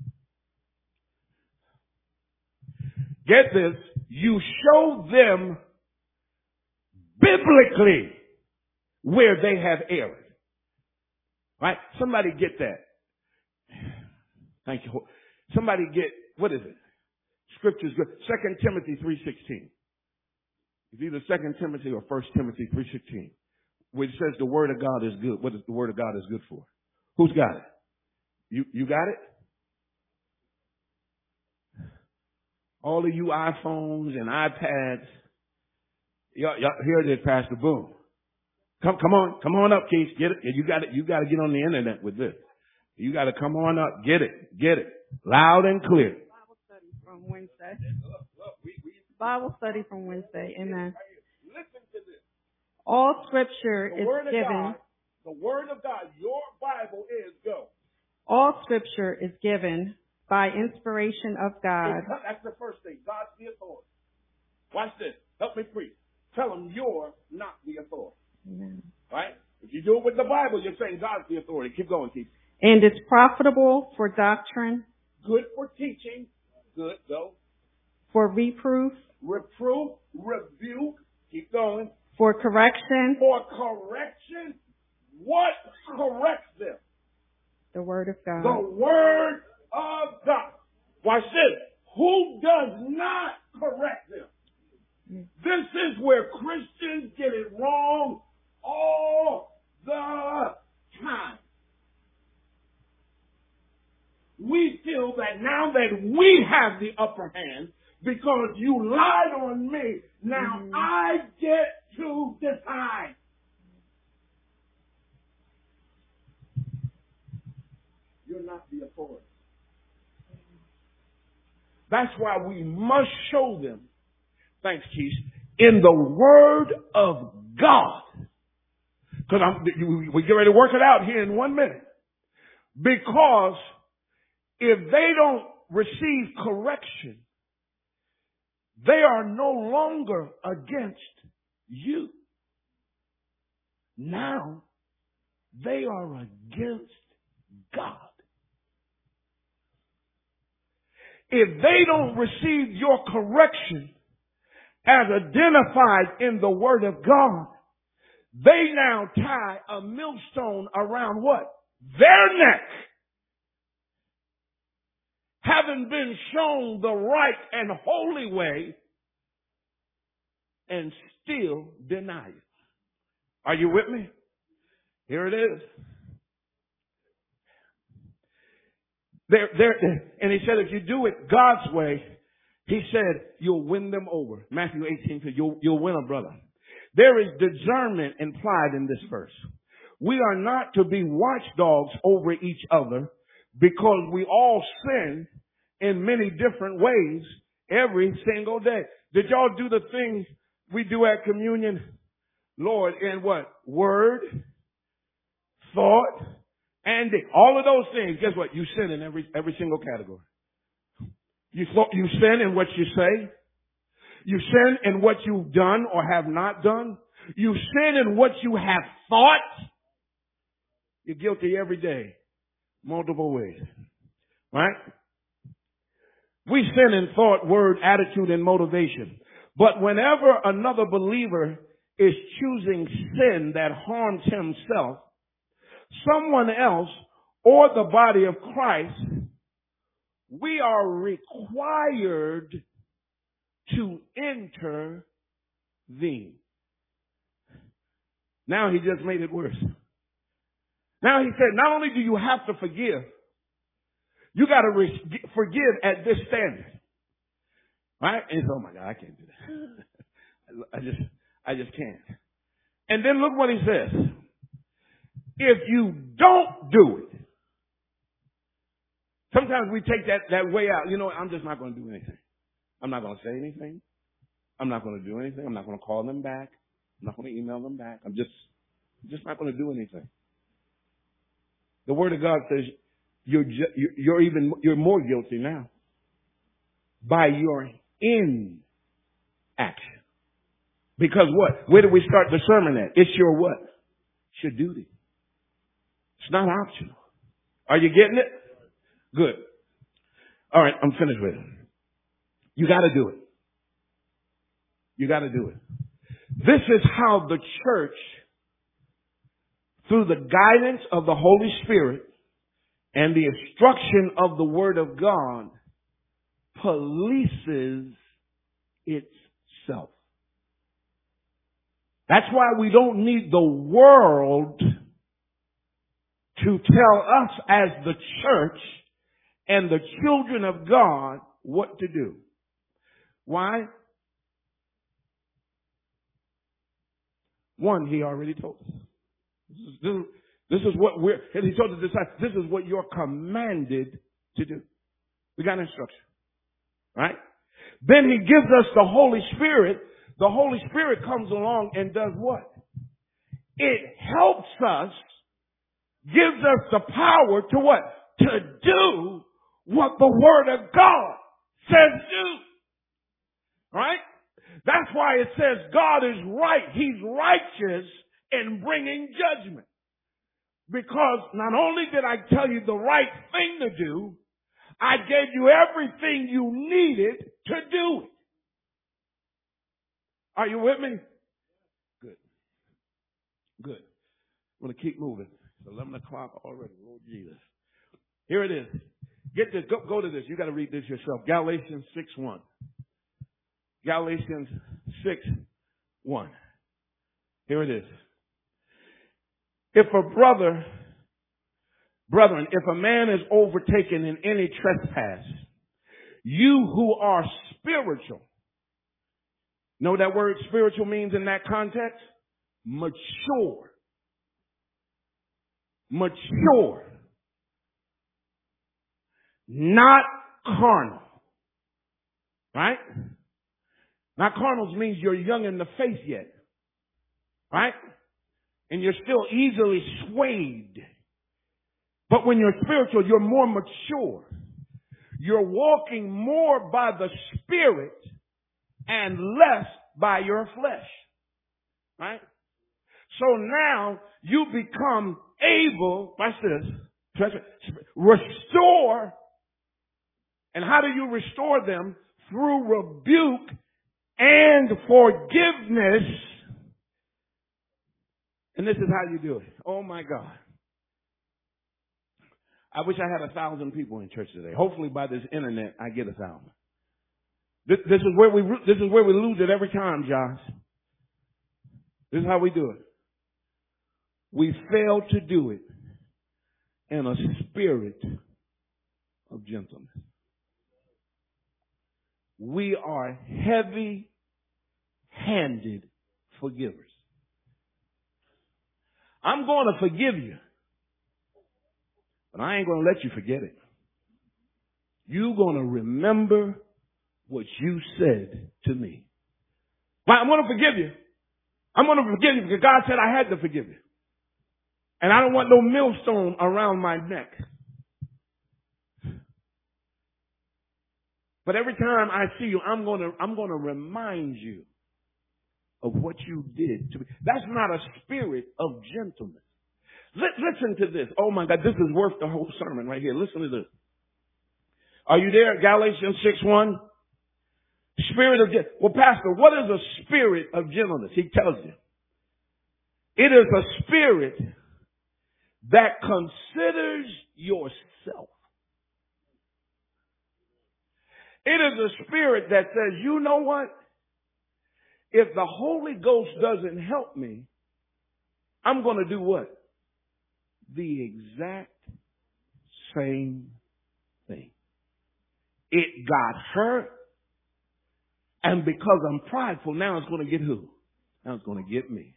Get this. You show them biblically where they have erred. Right? Somebody get that. Thank you. Somebody get, what is it? Scripture's good. Second Timothy three sixteen. It's either Second Timothy or First Timothy three sixteen. Which says the word of God is good. What is the word of God is good for? Who's got it? You, you got it? All of you iPhones and iPads. Y'all, y'all, here it is, Pastor Boone. Come, come on, come on up, Keith. Get it. You got it. You got to get on the internet with this. You got to come on up. Get it. Get it. Loud and clear. Bible study from Wednesday. Bible study from Wednesday. Amen. Listen to this. All scripture The is word of given. God, the word of God, your Bible is go. All scripture is given by inspiration of God. It's, that's the first thing. God's the authority. Watch this. Help me preach. Tell them you're not the authority. Amen. Right? If you do it with the Bible, you're saying God's the authority. Keep going, Keith. And is profitable for doctrine, good for teaching, good, go. For reproof. Reproof, rebuke, keep going. For correction. For correction, what corrects them? The word of God. The word of God. Watch this. Who does not correct them? Mm. This is where Christians get it wrong all the time. We feel that now that we have the upper hand, because you lied on me, now mm-hmm. I get to decide. You're not the authority. That's why we must show them, thanks, Keith, in the Word of God. Because we get ready to work it out here in one minute. Because if they don't receive correction, they are no longer against you. Now they are against God. If they don't receive your correction as identified in the Word of God, they now tie a millstone around what? Their neck. Having been shown the right and holy way, and still deny it. Are you with me? Here it is. There, there, and he said, if you do it God's way, he said, you'll win them over. Matthew eighteen, you'll, you'll win a brother. There is discernment implied in this verse. We are not to be watchdogs over each other because we all sin in many different ways every single day. Did y'all do the things we do at communion? Lord, in what? Word, thought, and deed. All of those things, guess what? You sin in every every single category. You, you sin in what you say. You sin in what you've done or have not done. You sin in what you have thought. You're guilty every day. Multiple ways. Right? We sin in thought, word, attitude, and motivation. But whenever another believer is choosing sin that harms himself, someone else, or the body of Christ, we are required to intervene. Now he just made it worse. Now he said, not only do you have to forgive, you got to re- forgive at this standard. Right? And oh my God, I can't do that. I just, I just can't. And then look what he says. If you don't do it, sometimes we take that, that way out. You know what? I'm just not going to do anything. I'm not going to say anything. I'm not going to do anything. I'm not going to call them back. I'm not going to email them back. I'm just, just not going to do anything. The Word of God says you're, ju- you're even, you're more guilty now by your inaction. Because what? Where do we start the sermon at? It's your what? It's your duty. It's not optional. Are you getting it? Good. All right, I'm finished with it. You got to do it. You got to do it. This is how the church, through the guidance of the Holy Spirit and the instruction of the Word of God, polices itself. That's why we don't need the world to tell us as the church and the children of God what to do. Why? One, he already told us. This is, this is, this is what we're, and he told the disciples, this is what you're commanded to do. We got instruction. Right? Then he gives us the Holy Spirit. The Holy Spirit comes along and does what? It helps us, gives us the power to what? To do what the Word of God says do. Right? That's why it says God is right. He's righteous in bringing judgment. Because not only did I tell you the right thing to do, I gave you everything you needed to do it. Are you with me? Good. Good. I'm going to keep moving. It's eleven o'clock already. Lord Jesus. Here it is. Get this. Go, go to this. You got to read this yourself. Galatians six one. Galatians six one. Here it is. If a brother, brethren, if a man is overtaken in any trespass, you who are spiritual, know what that word spiritual means in that context? Mature. Mature. Not carnal. Right? Not carnal means you're young in the faith yet. Right? And you're still easily swayed. But when you're spiritual, you're more mature. You're walking more by the Spirit and less by your flesh. Right? So now you become able, watch this, restore. And how do you restore them? Through rebuke and forgiveness. And this is how you do it. Oh my God. I wish I had a thousand people in church today. Hopefully by this internet I get a thousand. This, this is where we this is where we lose it every time, Josh. This is how we do it. We fail to do it in a spirit of gentleness. We are heavy-handed forgivers. I'm going to forgive you, but I ain't going to let you forget it. You're going to remember what you said to me. But I'm going to forgive you. I'm going to forgive you because God said I had to forgive you. And I don't want no millstone around my neck. But every time I see you, I'm going to, I'm going to remind you of what you did to me. That's not a spirit of gentleness. Listen to this. Oh my God, this is worth the whole sermon right here. Listen to this. Are you there? Galatians six one. Spirit of gentleness. Well, Pastor, what is a spirit of gentleness? He tells you. It is a spirit that considers yourself. It is a spirit that says, you know what? If the Holy Ghost doesn't help me, I'm going to do what? The exact same thing. It got hurt. And because I'm prideful, now it's going to get who? Now it's going to get me.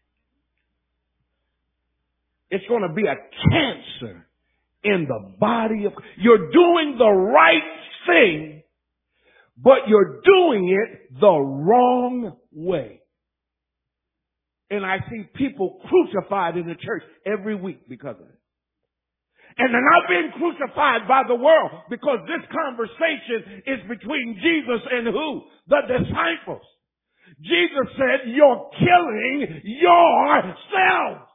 It's going to be a cancer in the body of... You're doing the right thing, but you're doing it the wrong way. And I see people crucified in the church every week because of it. And they're not being crucified by the world because this conversation is between Jesus and who? The disciples. Jesus said, you're killing yourselves.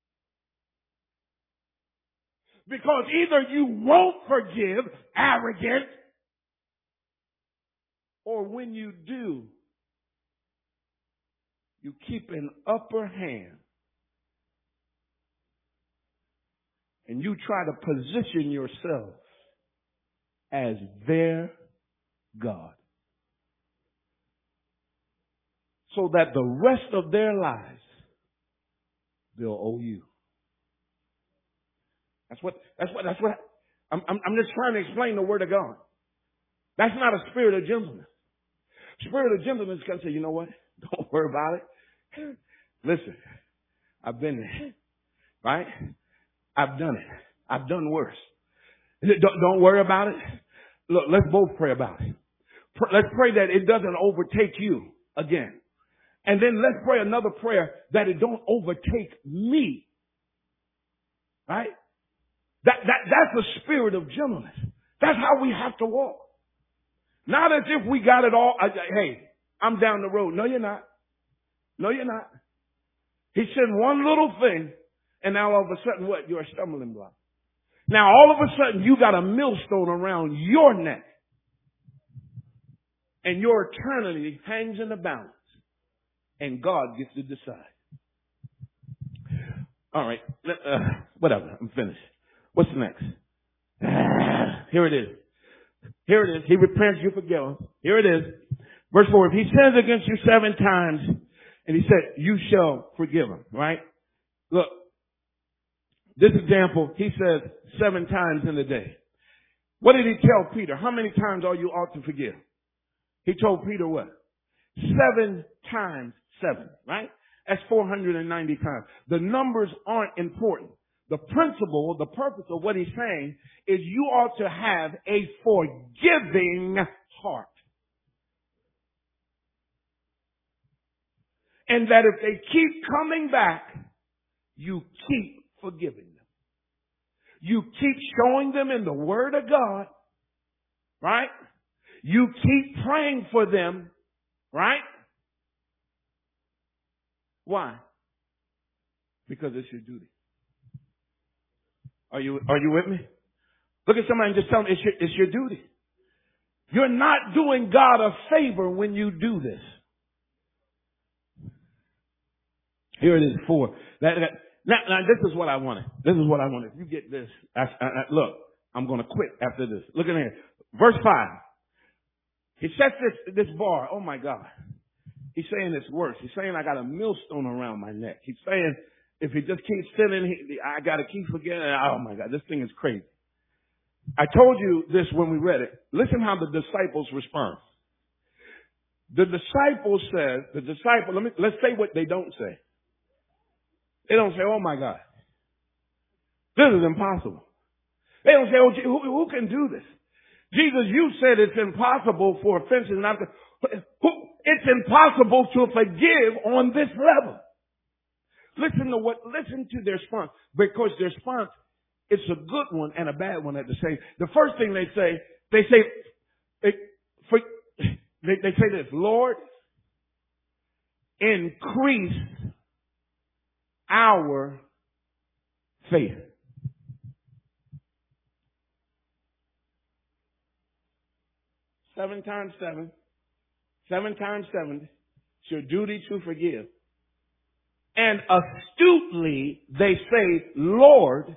Because either you won't forgive, arrogant, or when you do, you keep an upper hand and you try to position yourself as their God so that the rest of their lives they'll owe you. That's what, that's what, that's what, I'm, I'm, I'm just trying to explain the word of God. That's not a spirit of gentleness. Spirit of gentleness is going to say, you know what? Don't worry about it. Listen, I've been there, right? I've done it. I've done worse. Don't, don't worry about it. Look, let's both pray about it. Let's pray that it doesn't overtake you again. And then let's pray another prayer that it don't overtake me. Right? That, that, that's the spirit of gentleness. That's how we have to walk. Not as if we got it all. I, hey, I'm down the road. No, you're not. No, you're not. He said one little thing, and now all of a sudden, what? You're a stumbling block. Now, all of a sudden, you got a millstone around your neck. And your eternity hangs in the balance. And God gets to decide. All right. Uh, whatever. I'm finished. What's next? Ah, here it is. Here it is. He repents, you forgive him. Here it is. Verse four. If he sins against you seven times, and he said, you shall forgive him. Right? Look. This example, he says seven times in a day. What did he tell Peter? How many times are you ought to forgive? He told Peter what? Seven times seven, right? That's four hundred ninety times. The numbers aren't important. The principle, the purpose of what he's saying is you ought to have a forgiving heart. And that if they keep coming back, you keep forgiving them. You keep showing them in the Word of God, right? You keep praying for them, right? Why? Because it's your duty. Are you, are you with me? Look at somebody and just tell them it's your, it's your duty. You're not doing God a favor when you do this. Here it is, four. That, that, now, now, this is what I wanted. This is what I wanted. If you get this, I, I, I, look, I'm going to quit after this. Look at here. Verse five. He sets this, this bar. Oh, my God. He's saying it's worse. He's saying I got a millstone around my neck. He's saying if he just keeps sinning, he, I got to keep forgetting. Oh, my God. This thing is crazy. I told you this when we read it. Listen how the disciples respond. The disciples said, the disciple, let me, let's say what they don't say. They don't say, oh, my God, this is impossible. They don't say, oh, who, who can do this? Jesus, you said it's impossible for offenses not to, it's impossible to forgive on this level. Listen to what, listen to their response, because their response, it's a good one and a bad one at the same. The first thing they say, they say, they, for, they, they say this, Lord, increase our faith. Seven times seven. Seven times seven. It's your duty to forgive. And astutely, they say, Lord,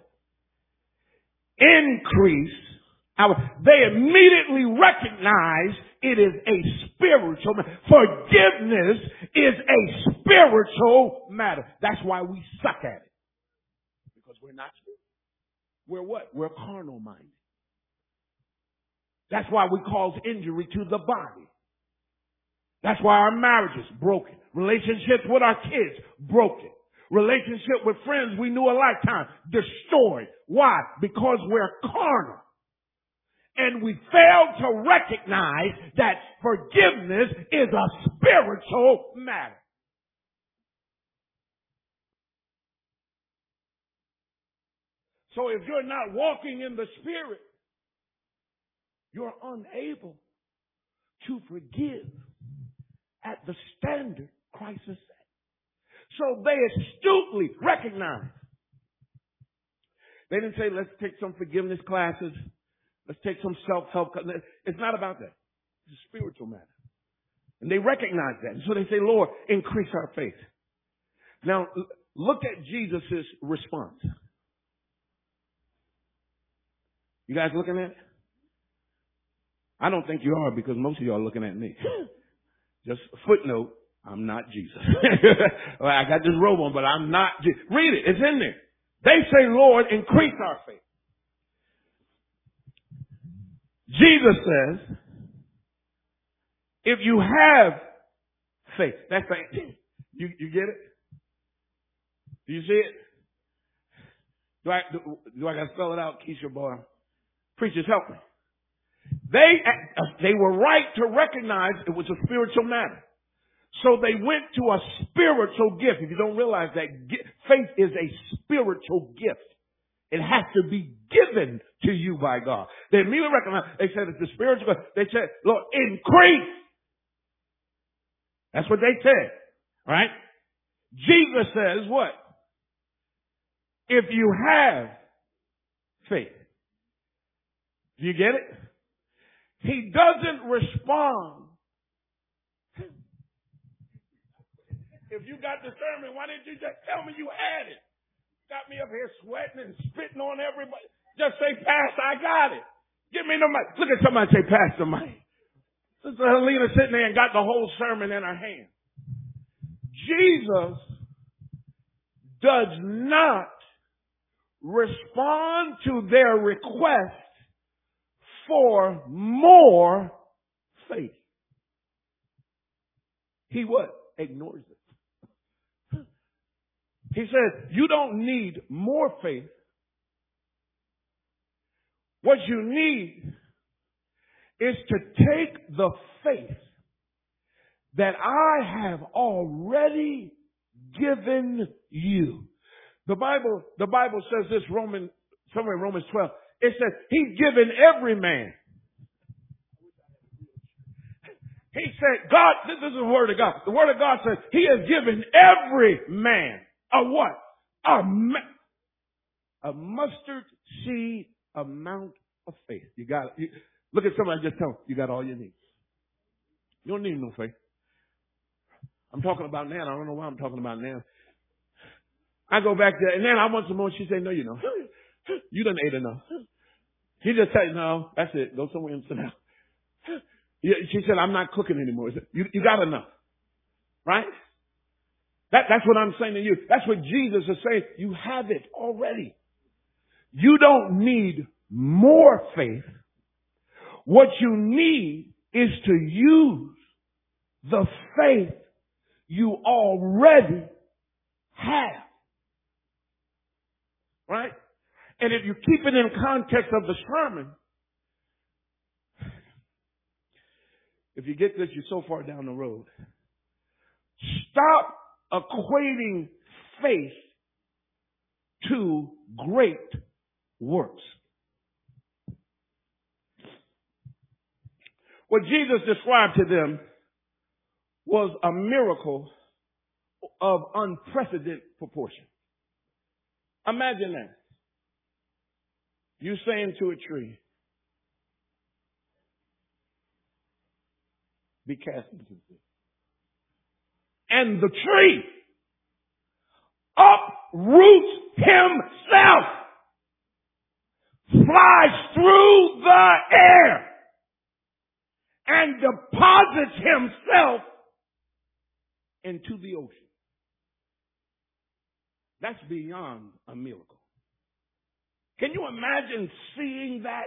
increase our. They immediately recognize it is a spiritual matter. Forgiveness is a spiritual matter. That's why we suck at it. Because we're not spiritual. We're what? We're carnal minded. That's why we cause injury to the body. That's why our marriage is broken. Relationships with our kids, broken. Relationship with friends we knew a lifetime, destroyed. Why? Because we're carnal. And we fail to recognize that forgiveness is a spiritual matter. So if you're not walking in the Spirit, you're unable to forgive at the standard Christ has set. So they astutely recognize. They didn't say, let's take some forgiveness classes. Let's take some self-help. It's not about that. It's a spiritual matter. And they recognize that. And so they say, Lord, increase our faith. Now, look at Jesus' response. You guys looking at it? I don't think you are, because most of you are looking at me. Just a footnote, I'm not Jesus. Well, I got this robe on, but I'm not Jesus. Read it. It's in there. They say, Lord, increase our faith. Jesus says, if you have faith, that's faith. You, you get it? Do you see it? Do I, do, do I got to spell it out? Keisha, boy. Preachers, help me. They, they were right to recognize it was a spiritual matter. So they went to a spiritual gift. If you don't realize that, faith is a spiritual gift. It has to be given to you by God. They immediately recognized, they said it's a spiritual gift. They said, Lord, increase. That's what they said. Right? Jesus says what? If you have faith. Do you get it? He doesn't respond. If you got the sermon, why didn't you just tell me you had it? Got me up here sweating and spitting on everybody. Just say, Pastor, I got it. Give me the mic. Look at somebody say, Pastor Mike. Sister Helena sitting there and got the whole sermon in her hand. Jesus does not respond to their request for more faith. He what? Ignores it. He says, you don't need more faith. What you need is to take the faith that I have already given you. The Bible, the Bible says this, Roman, somewhere in Romans twelve. It says, He's given every man. He said, God, this is the word of God. The word of God says, He has given every man a what? A, ma- a mustard seed amount of faith. You got it. You, look at somebody and just tell them, you got all you need. You don't need no faith. I'm talking about now. I don't know why I'm talking about now. I go back there, and then I want some more. She said, no, you know. You done ate enough. She just said, no, that's it. Go somewhere and sit down. She said, I'm not cooking anymore. You, you got enough. Right? That, that's what I'm saying to you. That's what Jesus is saying. You have it already. You don't need more faith. What you need is to use the faith you already have. Right? And if you keep it in context of the sermon, if you get this, you're so far down the road. Stop equating faith to great works. What Jesus described to them was a miracle of unprecedented proportion. Imagine that. You saying to a tree, be cast into the sea. And the tree uproots himself, flies through the air, and deposits himself into the ocean. That's beyond a miracle. Can you imagine seeing that?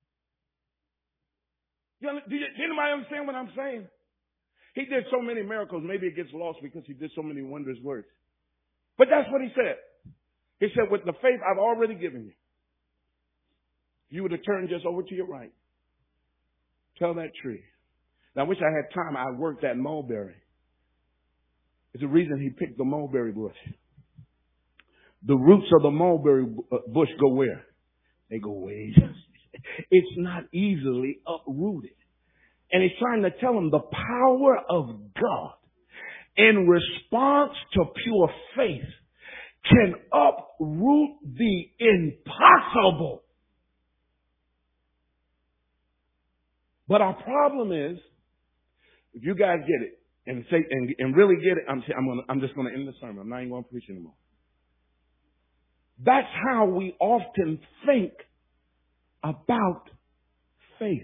Do you, do anybody understand what I'm saying? He did so many miracles, maybe it gets lost because he did so many wondrous works. But that's what he said. He said, with the faith I've already given you, you would have turned just over to your right. Tell that tree. Now, I wish I had time. I worked at mulberry. It's the reason he picked the mulberry bush. The roots of the mulberry bush go where? They go way. It's not easily uprooted. And he's trying to tell them the power of God in response to pure faith can uproot the impossible. But our problem is, if you guys get it and say and, and really get it, I'm I'm, gonna, I'm just going to end the sermon. I'm not even going to preach anymore. That's how we often think about faith.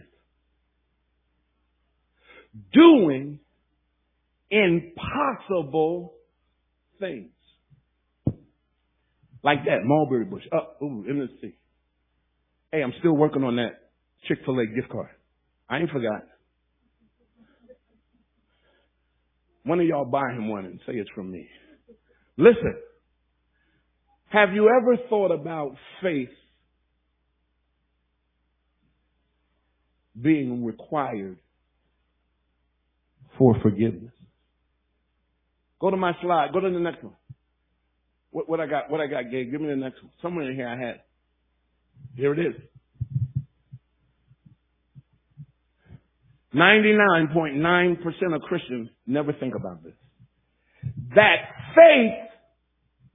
Doing impossible things. Like that mulberry bush. Oh, ooh, in the sea. Hey, I'm still working on that Chick-fil-A gift card. I ain't forgot. One of y'all buy him one and say it's from me. Listen. Have you ever thought about faith being required for forgiveness? Go to my slide. Go to the next one. What, what I got? What I got, Gabe? Give me the next one. Somewhere in here I had it. Here it is. ninety-nine point nine percent of Christians never think about this. That faith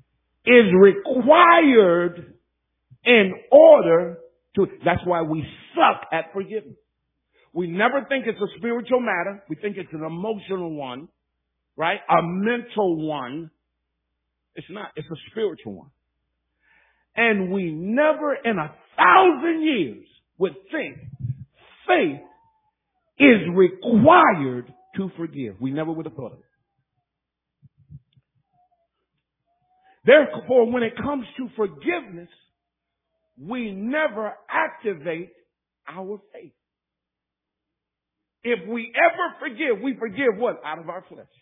is required in order to, that's why we suck at forgiveness. We never think it's a spiritual matter. We think it's an emotional one, right? A mental one. It's not. It's a spiritual one. And we never in a thousand years would think faith is required to forgive. We never would have thought of it. Therefore, when it comes to forgiveness, we never activate our faith. If we ever forgive, we forgive what? Out of our flesh.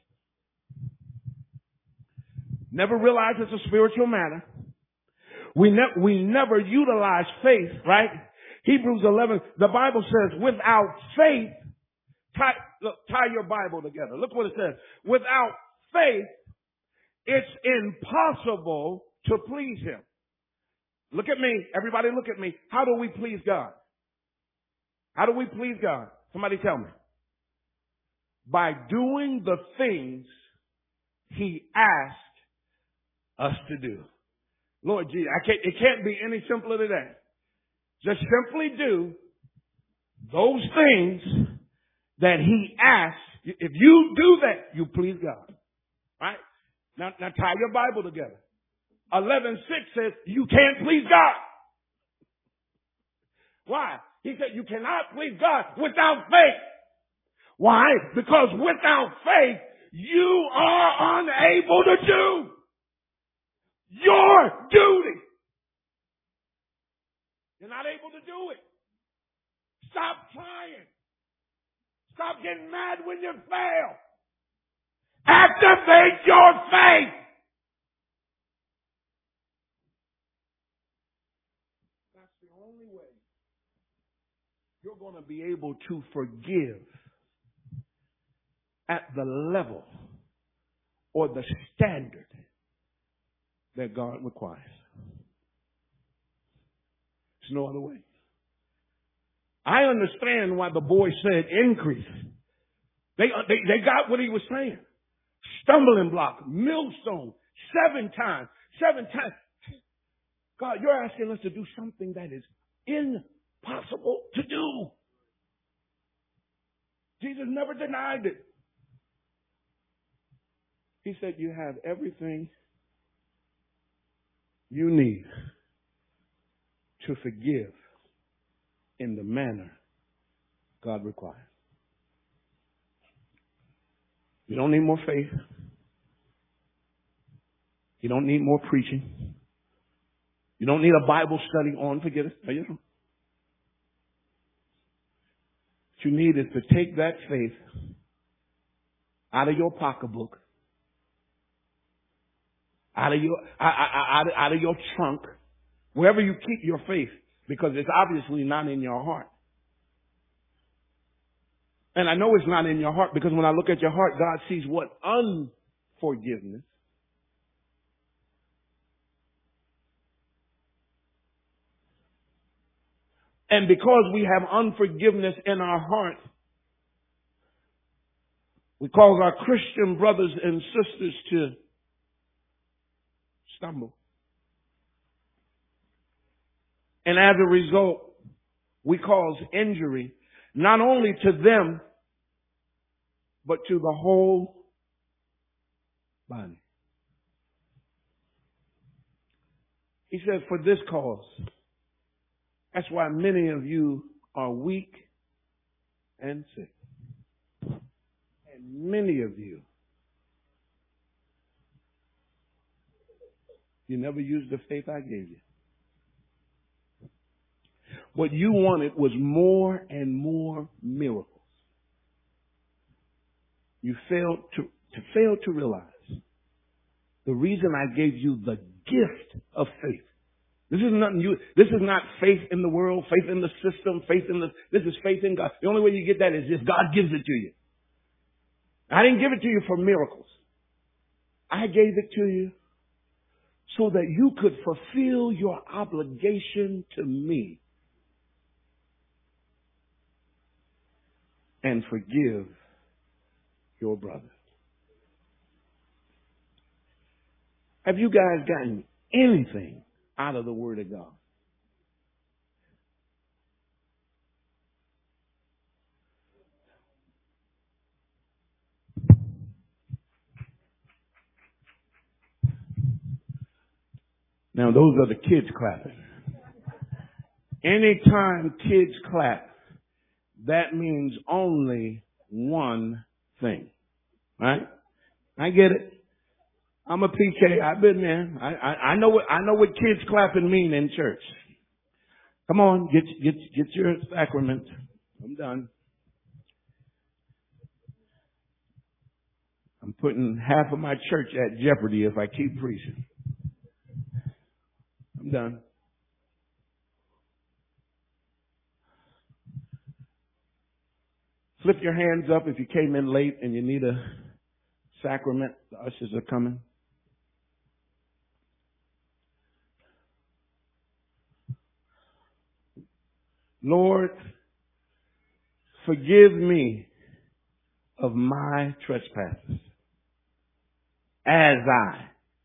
Never realize it's a spiritual matter. We, ne- we never utilize faith, right? Hebrews eleven, the Bible says, without faith, tie, look, tie your Bible together. Look what it says. Without faith, it's impossible to please Him. Look at me. Everybody look at me. How do we please God? How do we please God? Somebody tell me. By doing the things He asked us to do. Lord Jesus, I can't, it can't be any simpler than that. Just simply do those things that He asked. If you do that, you please God. Right? Now, now tie your Bible together. eleven six says you can't please God. Why? He said you cannot please God without faith. Why? Because without faith, you are unable to do your duty. You're not able to do it. Stop trying. Stop getting mad when you fail. Activate your faith. That's the only way you're going to be able to forgive at the level or the standard that God requires. There's no other way. I understand why the boy said increase. They, they, they got what he was saying. Stumbling block, millstone, seven times, seven times. God, you're asking us to do something that is impossible to do. Jesus never denied it. He said, you have everything you need to forgive in the manner God requires. You don't need more faith. You don't need more preaching. You don't need a Bible study on forgiveness. No, you don't. What you need is to take that faith out of your pocketbook, out of your out of, out of your trunk, wherever you keep your faith, because it's obviously not in your heart. And I know it's not in your heart because when I look at your heart, God sees what? Unforgiveness. And because we have unforgiveness in our heart, we cause our Christian brothers and sisters to stumble. And as a result, we cause injury not only to them, but to the whole body. He said, for this cause, that's why many of you are weak and sick. And many of you, you never used the faith I gave you. What you wanted was more and more miracles. You failed to, to fail to realize the reason I gave you the gift of faith. This is nothing you, this is not faith in the world, faith in the system, faith in the, this is faith in God. The only way you get that is if God gives it to you. I didn't give it to you for miracles. I gave it to you so that you could fulfill your obligation to me and forgive your brother. Have you guys gotten anything out of the Word of God? Now, those are the kids clapping. Anytime kids clap, that means only one thing. Right? I get it. I'm a P K. I've been there. I, I, I know what I know what kids clapping mean in church. Come on, get get get your sacrament. I'm done. I'm putting half of my church at jeopardy if I keep preaching. I'm done. Flip your hands up if you came in late and you need a sacrament. The ushers are coming. Lord, forgive me of my trespasses as I,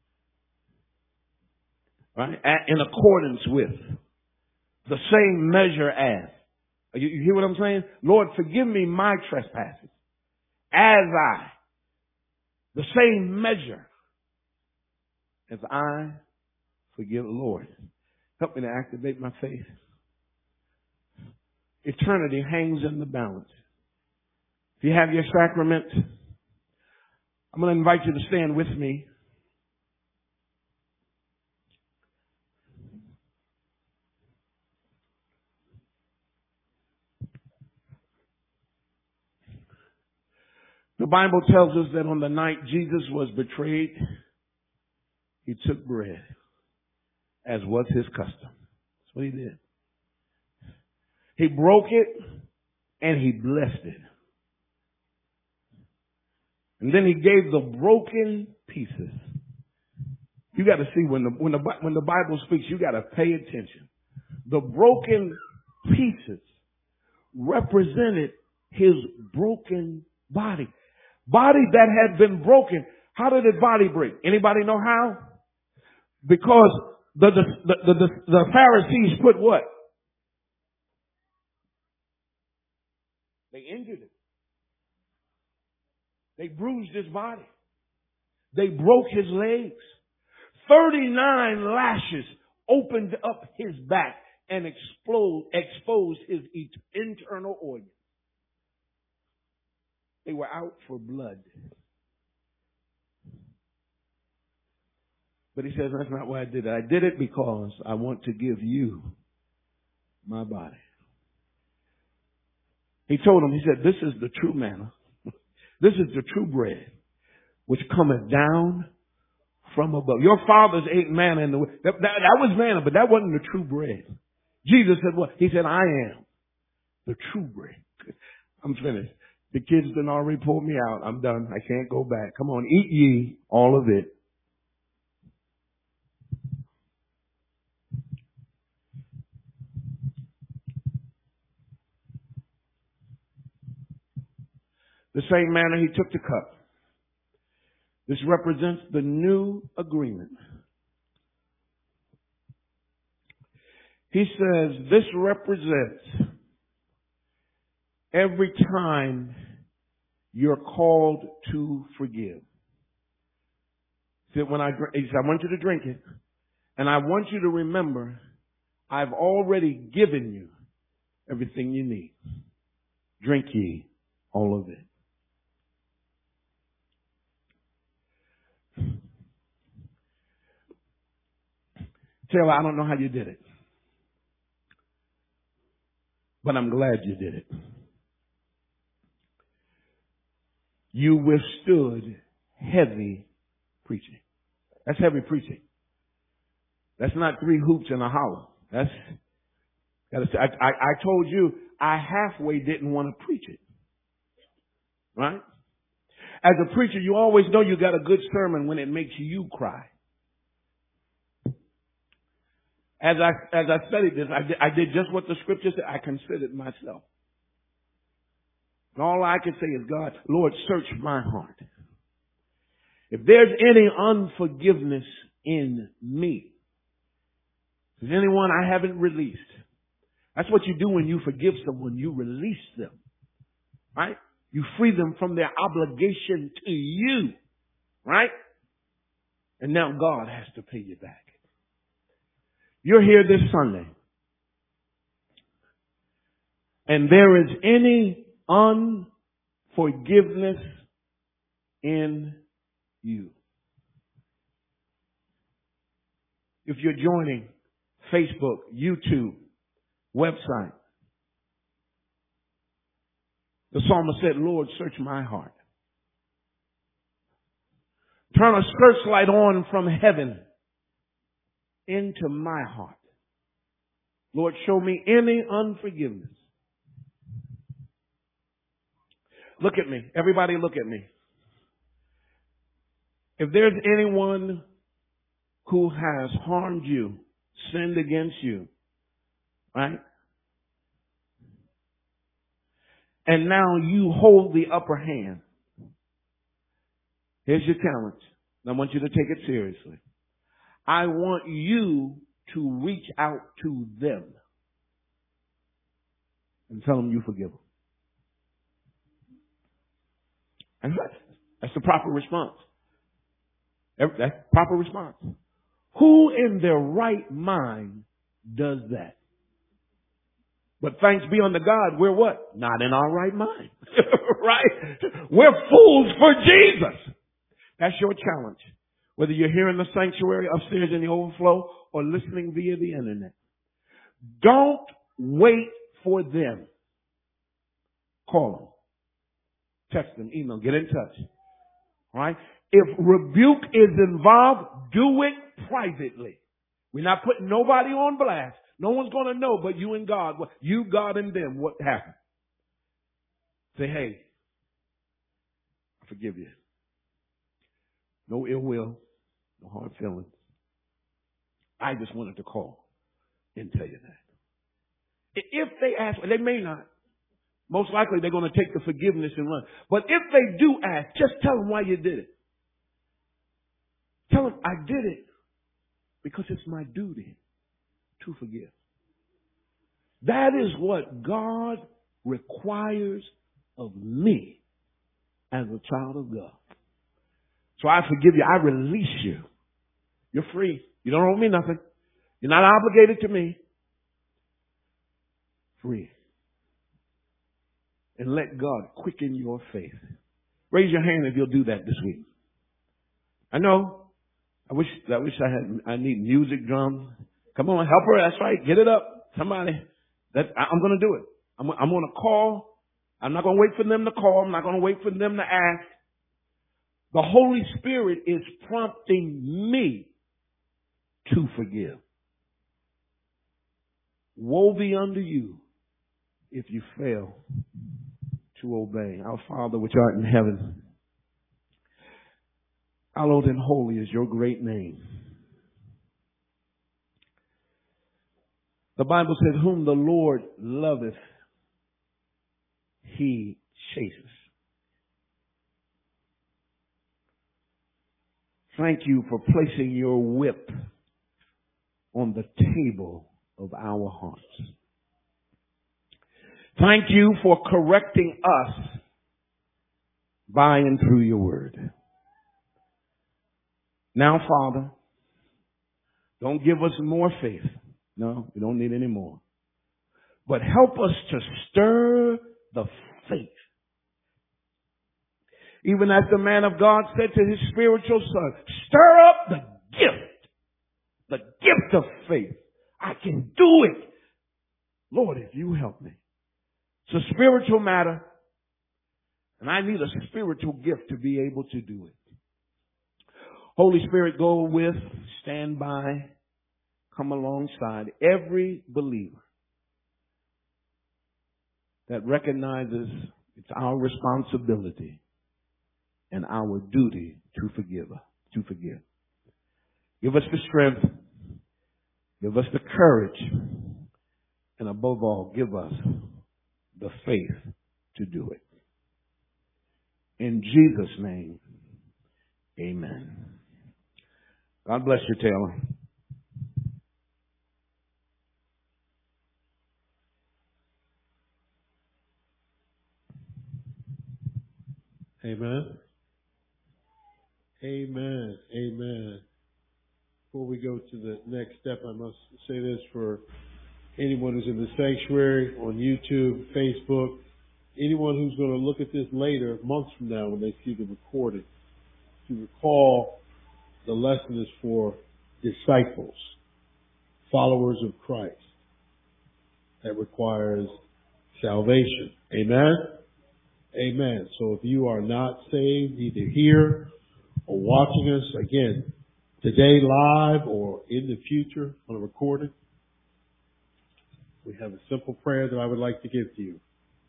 right, in accordance with, the same measure as. You, you hear what I'm saying? Lord, forgive me my trespasses as I, the same measure as I forgive. Lord, help me to activate my faith. Eternity hangs in the balance. If you have your sacrament, I'm going to invite you to stand with me. The Bible tells us that on the night Jesus was betrayed, he took bread, as was his custom. That's what he did. He broke it and he blessed it. And then he gave the broken pieces. You got to see when the when the when the Bible speaks, you got to pay attention. The broken pieces represented his broken body. Body that had been broken. How did the body break? Anybody know how? Because the the the, the, the Pharisees put what? They injured him. They bruised his body. They broke his legs. thirty-nine lashes opened up his back and explode, exposed his internal organs. They were out for blood. But he says, that's not why I did it. I did it because I want to give you my body. He told them, he said, this is the true manna. This is the true bread, which cometh down from above. Your fathers ate manna in the way. That, that, that was manna, but that wasn't the true bread. Jesus said what? He said, I am the true bread. I'm finished. The kids done already pulled me out. I'm done. I can't go back. Come on, eat ye all of it. The same manner he took the cup. This represents the new agreement. He says this represents every time you're called to forgive. He said, when I, he said, I want you to drink it, and I want you to remember I've already given you everything you need. Drink ye all of it. Taylor, I don't know how you did it, but I'm glad you did it. You withstood heavy preaching. That's heavy preaching. That's not three hoops and a holler. That's, gotta say, I, I, I told you I halfway didn't want to preach it. Right? As a preacher, you always know you got a good sermon when it makes you cry. As I, as I studied this, I did, I did just what the scripture said. I considered myself. And all I can say is, God, Lord, search my heart. If there's any unforgiveness in me, if there's anyone I haven't released, that's what you do when you forgive someone. You release them. Right? You free them from their obligation to you. Right? And now God has to pay you back. you're here this Sunday and there is any unforgiveness in you. If you're joining Facebook, YouTube, website, the psalmist said, Lord, search my heart. Turn a searchlight on from heaven into my heart. Lord, show me any unforgiveness. Look at me. Everybody look at me. If there's anyone who has harmed you, sinned against you, right? And now you hold the upper hand. Here's your challenge. I want you to take it seriously. I want you to reach out to them and tell them you forgive them. And that's, that's the proper response. That's the proper response. Who in their right mind does that? But thanks be unto God, we're what? Not in our right mind. Right? We're fools for Jesus. That's your challenge. Whether you're here in the sanctuary, upstairs in the overflow, or listening via the internet. Don't wait for them. Call them. Text them, email, get in touch. All right? If rebuke is involved, do it privately. We're not putting nobody on blast. No one's going to know but you and God. You, God, and them. What happened? Say, hey, I forgive you. No ill will. No hard feelings. I just wanted to call and tell you that. If they ask, they may not. Most likely they're going to take the forgiveness and run. But if they do ask, just tell them why you did it. Tell them, I did it because it's my duty to forgive. That is what God requires of me as a child of God. So I forgive you. I release you. You're free. You don't owe me nothing. You're not obligated to me. Free. And let God quicken your faith. Raise your hand if you'll do that this week. I know. I wish I wish I had I need music, drums. Come on, help her. That's right. Get it up. Somebody. That I, I'm gonna do it. I'm I'm gonna call. I'm not gonna wait for them to call. I'm not gonna wait for them to ask. The Holy Spirit is prompting me to forgive. Woe be unto you if you fail to obey. Our Father which art in heaven, hallowed and holy is your great name. The Bible says, whom the Lord loveth, he chastens. Thank you for placing your whip on the table of our hearts. Thank you for correcting us by and through your word. Now, Father, don't give us more faith. No, we don't need any more. But help us to stir the faith. Even as the man of God said to his spiritual son, stir up the gift, the gift of faith. I can do it. Lord, if you help me. It's a spiritual matter, and I need a spiritual gift to be able to do it. Holy Spirit, go with, stand by, come alongside every believer that recognizes it's our responsibility and our duty to forgive, to forgive. Give us the strength, give us the courage, and above all, give us the faith to do it. In Jesus' name, amen. God bless you, Taylor. Amen. Amen. Amen. before we go to the next step, I must say this for anyone who's in the sanctuary, on YouTube, Facebook, anyone who's going to look at this later, months from now when they see the recording, to recall the lesson is for disciples, followers of Christ. That requires salvation. Amen? Amen. So if you are not saved, either here or watching us, again, today live or in the future on a recording, we have a simple prayer that I would like to give to you.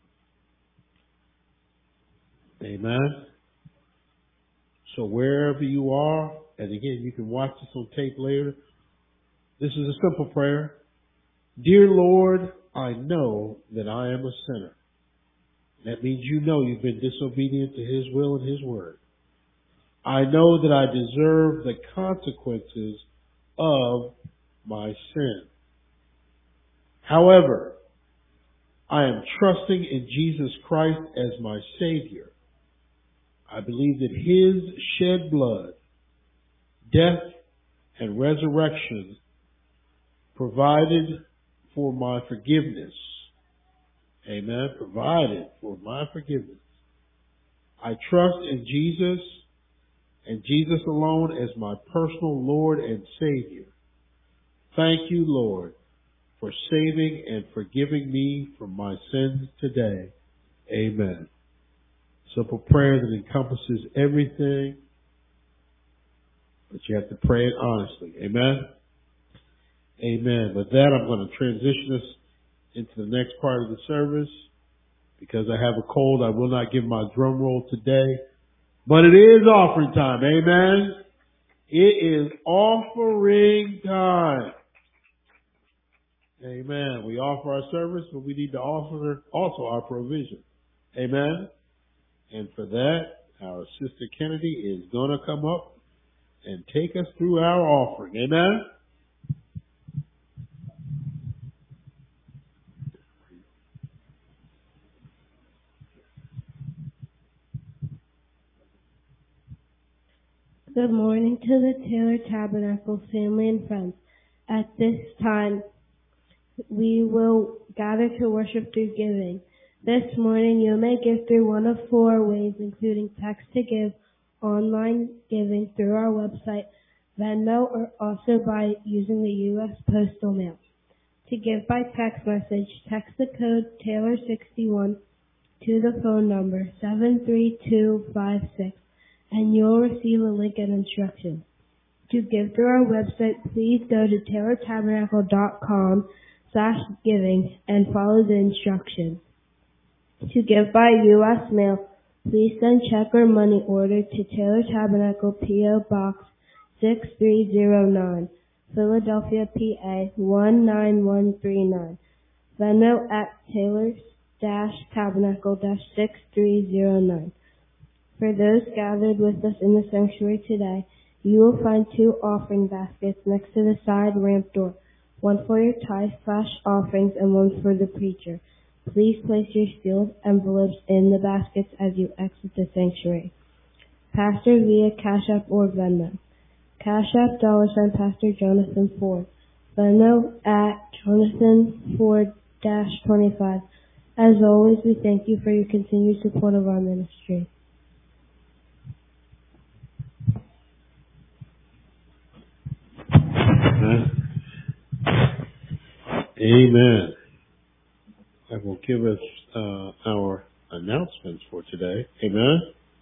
Amen. So wherever you are, and again, you can watch this on tape later, this is a simple prayer. Dear Lord, I know that I am a sinner. That means you know you've been disobedient to His will and His word. I know that I deserve the consequences of my sin. However, I am trusting in Jesus Christ as my Savior. I believe that His shed blood, death, and resurrection provided for my forgiveness. Amen. Provided for my forgiveness. I trust in Jesus and Jesus alone as my personal Lord and Savior. Thank you, Lord, for saving and forgiving me from my sins today. Amen. Simple prayer that encompasses everything, but you have to pray it honestly. Amen. Amen. With that, I'm going to transition us into the next part of the service. Because I have a cold, I will not give my drum roll today. But it is offering time. Amen. It is offering time. Amen. We offer our service, but we need to offer also our provision. Amen. And for that, our sister Kennedy is going to come up and take us through our offering. Amen. Good morning to the Taylor Tabernacle family and friends. At this time, we will gather to worship through giving. This morning, you may give through one of four ways, including text to give, online giving through our website, Venmo, or also by using the U S postal mail. To give by text message, text the code Taylor sixty-one to the phone number seven three two five six. And you'll receive a link and instructions. To give through our website, please go to taylor tabernacle dot com slash giving and follow the instructions. To give by U S mail, please send check or money order to Taylor Tabernacle, P O Box six three zero nine, Philadelphia, P A one nine one three nine. Venmo at Taylor-Tabernacle six three zero nine. For those gathered with us in the sanctuary today, you will find two offering baskets next to the side ramp door, one for your tithe slash offerings and one for the preacher. Please place your sealed envelopes in the baskets as you exit the sanctuary. Pastor via Cash App or Venmo. Cash App dollar sign Pastor Jonathan Ford. Venmo at Jonathan Ford twenty-five. As always, we thank you for your continued support of our ministry. Amen. Amen. That will give us uh, our announcements for today. Amen.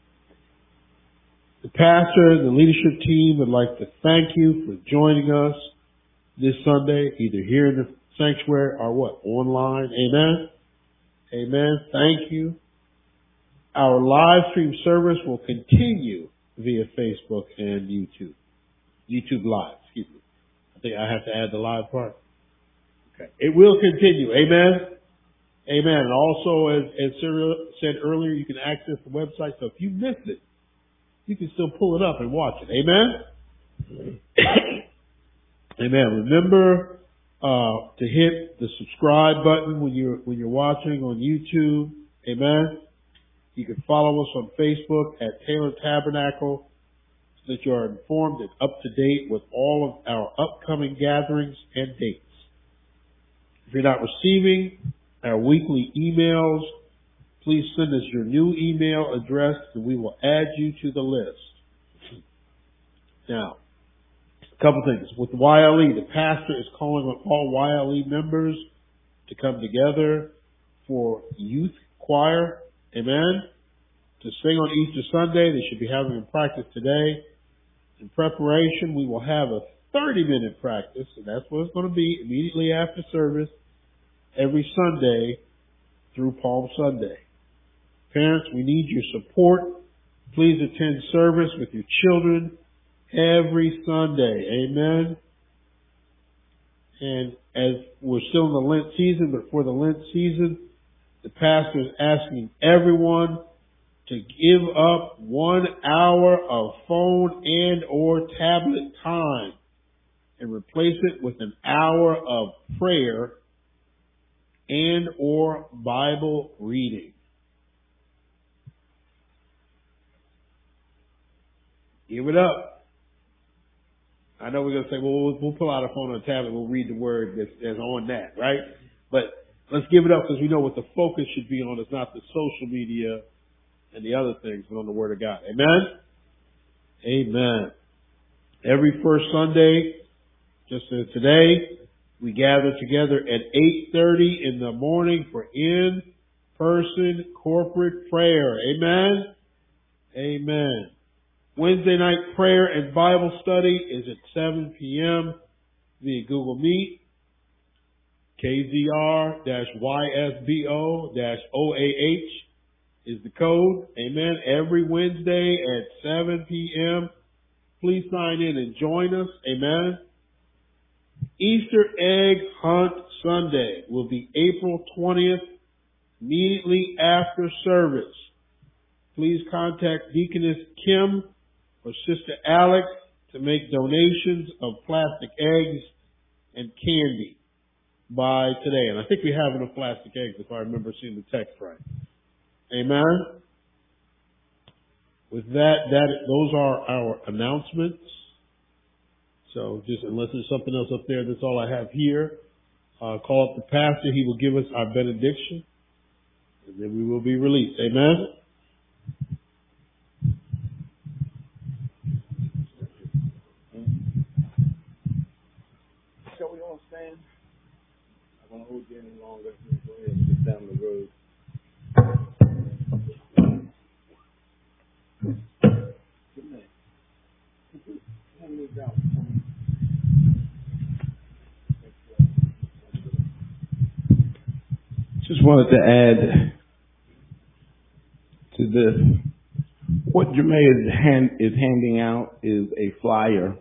The pastor and the leadership team would like to thank you for joining us this Sunday, either here in the sanctuary or what? Online. Amen. Amen. Thank you. Our live stream service will continue via Facebook and YouTube. YouTube Live, excuse me. I think I have to add the live part. Okay. It will continue. Amen. Amen. And also, as, as Sarah said earlier, you can access the website. So if you missed it, you can still pull it up and watch it. Amen. Amen. Remember uh, to hit the subscribe button when you're when you're watching on YouTube. Amen. You can follow us on Facebook at Taylor Tabernacle that you are informed and up to date with all of our upcoming gatherings and dates. If you're not receiving our weekly emails, please send us your new email address and we will add you to the list. Now, a couple things. With Y L E, the pastor is calling on all Y L E members to come together for youth choir, amen, to sing on Easter Sunday. They should be having a practice today. In preparation, we will have a thirty-minute practice, and that's what it's going to be immediately after service every Sunday through Palm Sunday. Parents, we need your support. Please attend service with your children every Sunday. Amen. And as we're still in the Lent season, but for the Lent season, the pastor is asking everyone to give up one hour of phone and or tablet time and replace it with an hour of prayer and or Bible reading. Give it up. I know we're going to say, well, well, we'll pull out a phone or a tablet, we'll read the word that's, that's on that, right? But let's give it up because we know what the focus should be on. It's not the social media and the other things, but on the Word of God. Amen? Amen. Every first Sunday, just as today, we gather together at eight thirty in the morning for in-person corporate prayer. Amen? Amen. Wednesday night prayer and Bible study is at seven p.m. via Google Meet. K Z R Y S B O O A H is the code. Amen. Every Wednesday at seven p.m. Please sign in and join us. Amen. Easter Egg Hunt Sunday will be April twentieth, immediately after service. Please contact Deaconess Kim or Sister Alex to make donations of plastic eggs and candy by today. And I think we have enough plastic eggs if I remember seeing the text right. Amen. With that, that those are our announcements. So just unless there's something else up there, that's all I have here. Uh, call up the pastor. He will give us our benediction. And then we will be released. Amen. Shall we all stand? I won't hold you any longer. Go ahead and get down the road. Good night. Hand me down. Just wanted to add to this. What Jermaine is, hand, is handing out is a flyer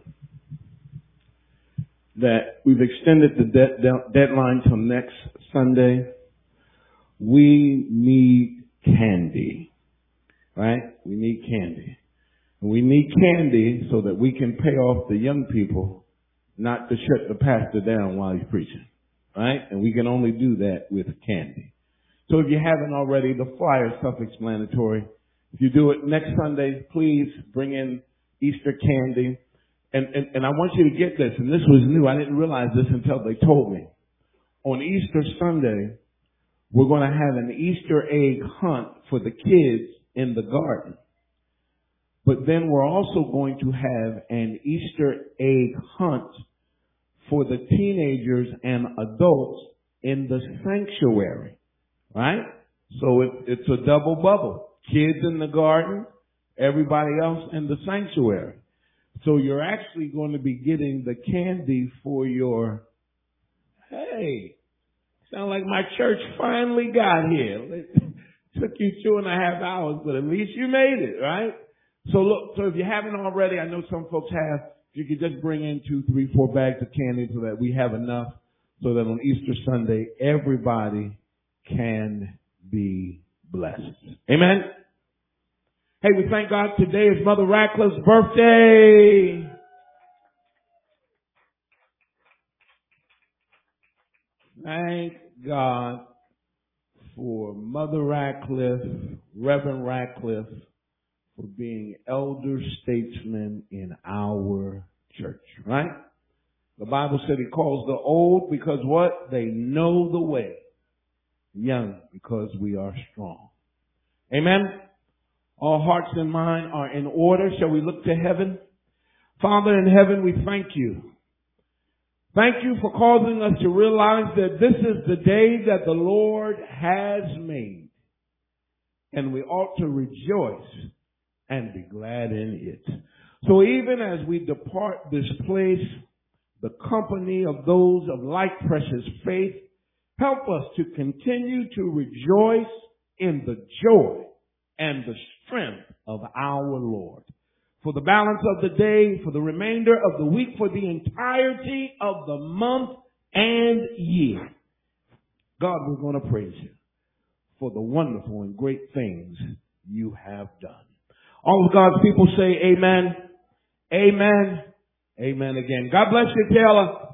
that we've extended the de- de- deadline till next Sunday. We need candy, right? We need candy. And we need candy so that we can pay off the young people not to shut the pastor down while he's preaching, right? And we can only do that with candy. So if you haven't already, the flyer is self-explanatory. If you do it next Sunday, please bring in Easter candy. And, and, and I want you to get this, and this was new. I didn't realize this until they told me. On Easter Sunday, we're going to have an Easter egg hunt for the kids in the garden. But then we're also going to have an Easter egg hunt for the teenagers and adults in the sanctuary, right? So it, it's a double bubble. Kids in the garden, everybody else in the sanctuary. So you're actually going to be getting the candy for your, hey, sound like my church finally got here. It took you two and a half hours, but at least you made it, right? So look, so if you haven't already, I know some folks have, you could just bring in two, three, four bags of candy so that we have enough so that on Easter Sunday, everybody can be blessed. Amen? Hey, we thank God today is Mother Radcliffe's birthday. Thank God for Mother Radcliffe, Reverend Radcliffe, for being elder statesmen in our church, right? The Bible said He calls the old because what? They know the way. Young because we are strong. Amen? All hearts and minds are in order. Shall we look to heaven? Father in heaven, we thank you. Thank you for causing us to realize that this is the day that the Lord has made. And we ought to rejoice and be glad in it. So even as we depart this place, the company of those of like precious faith, help us to continue to rejoice in the joy and the strength of our Lord. For the balance of the day, for the remainder of the week, for the entirety of the month and year. God, we're going to praise you for the wonderful and great things you have done. All of God's people say amen, amen, amen again. God bless you, Taylor.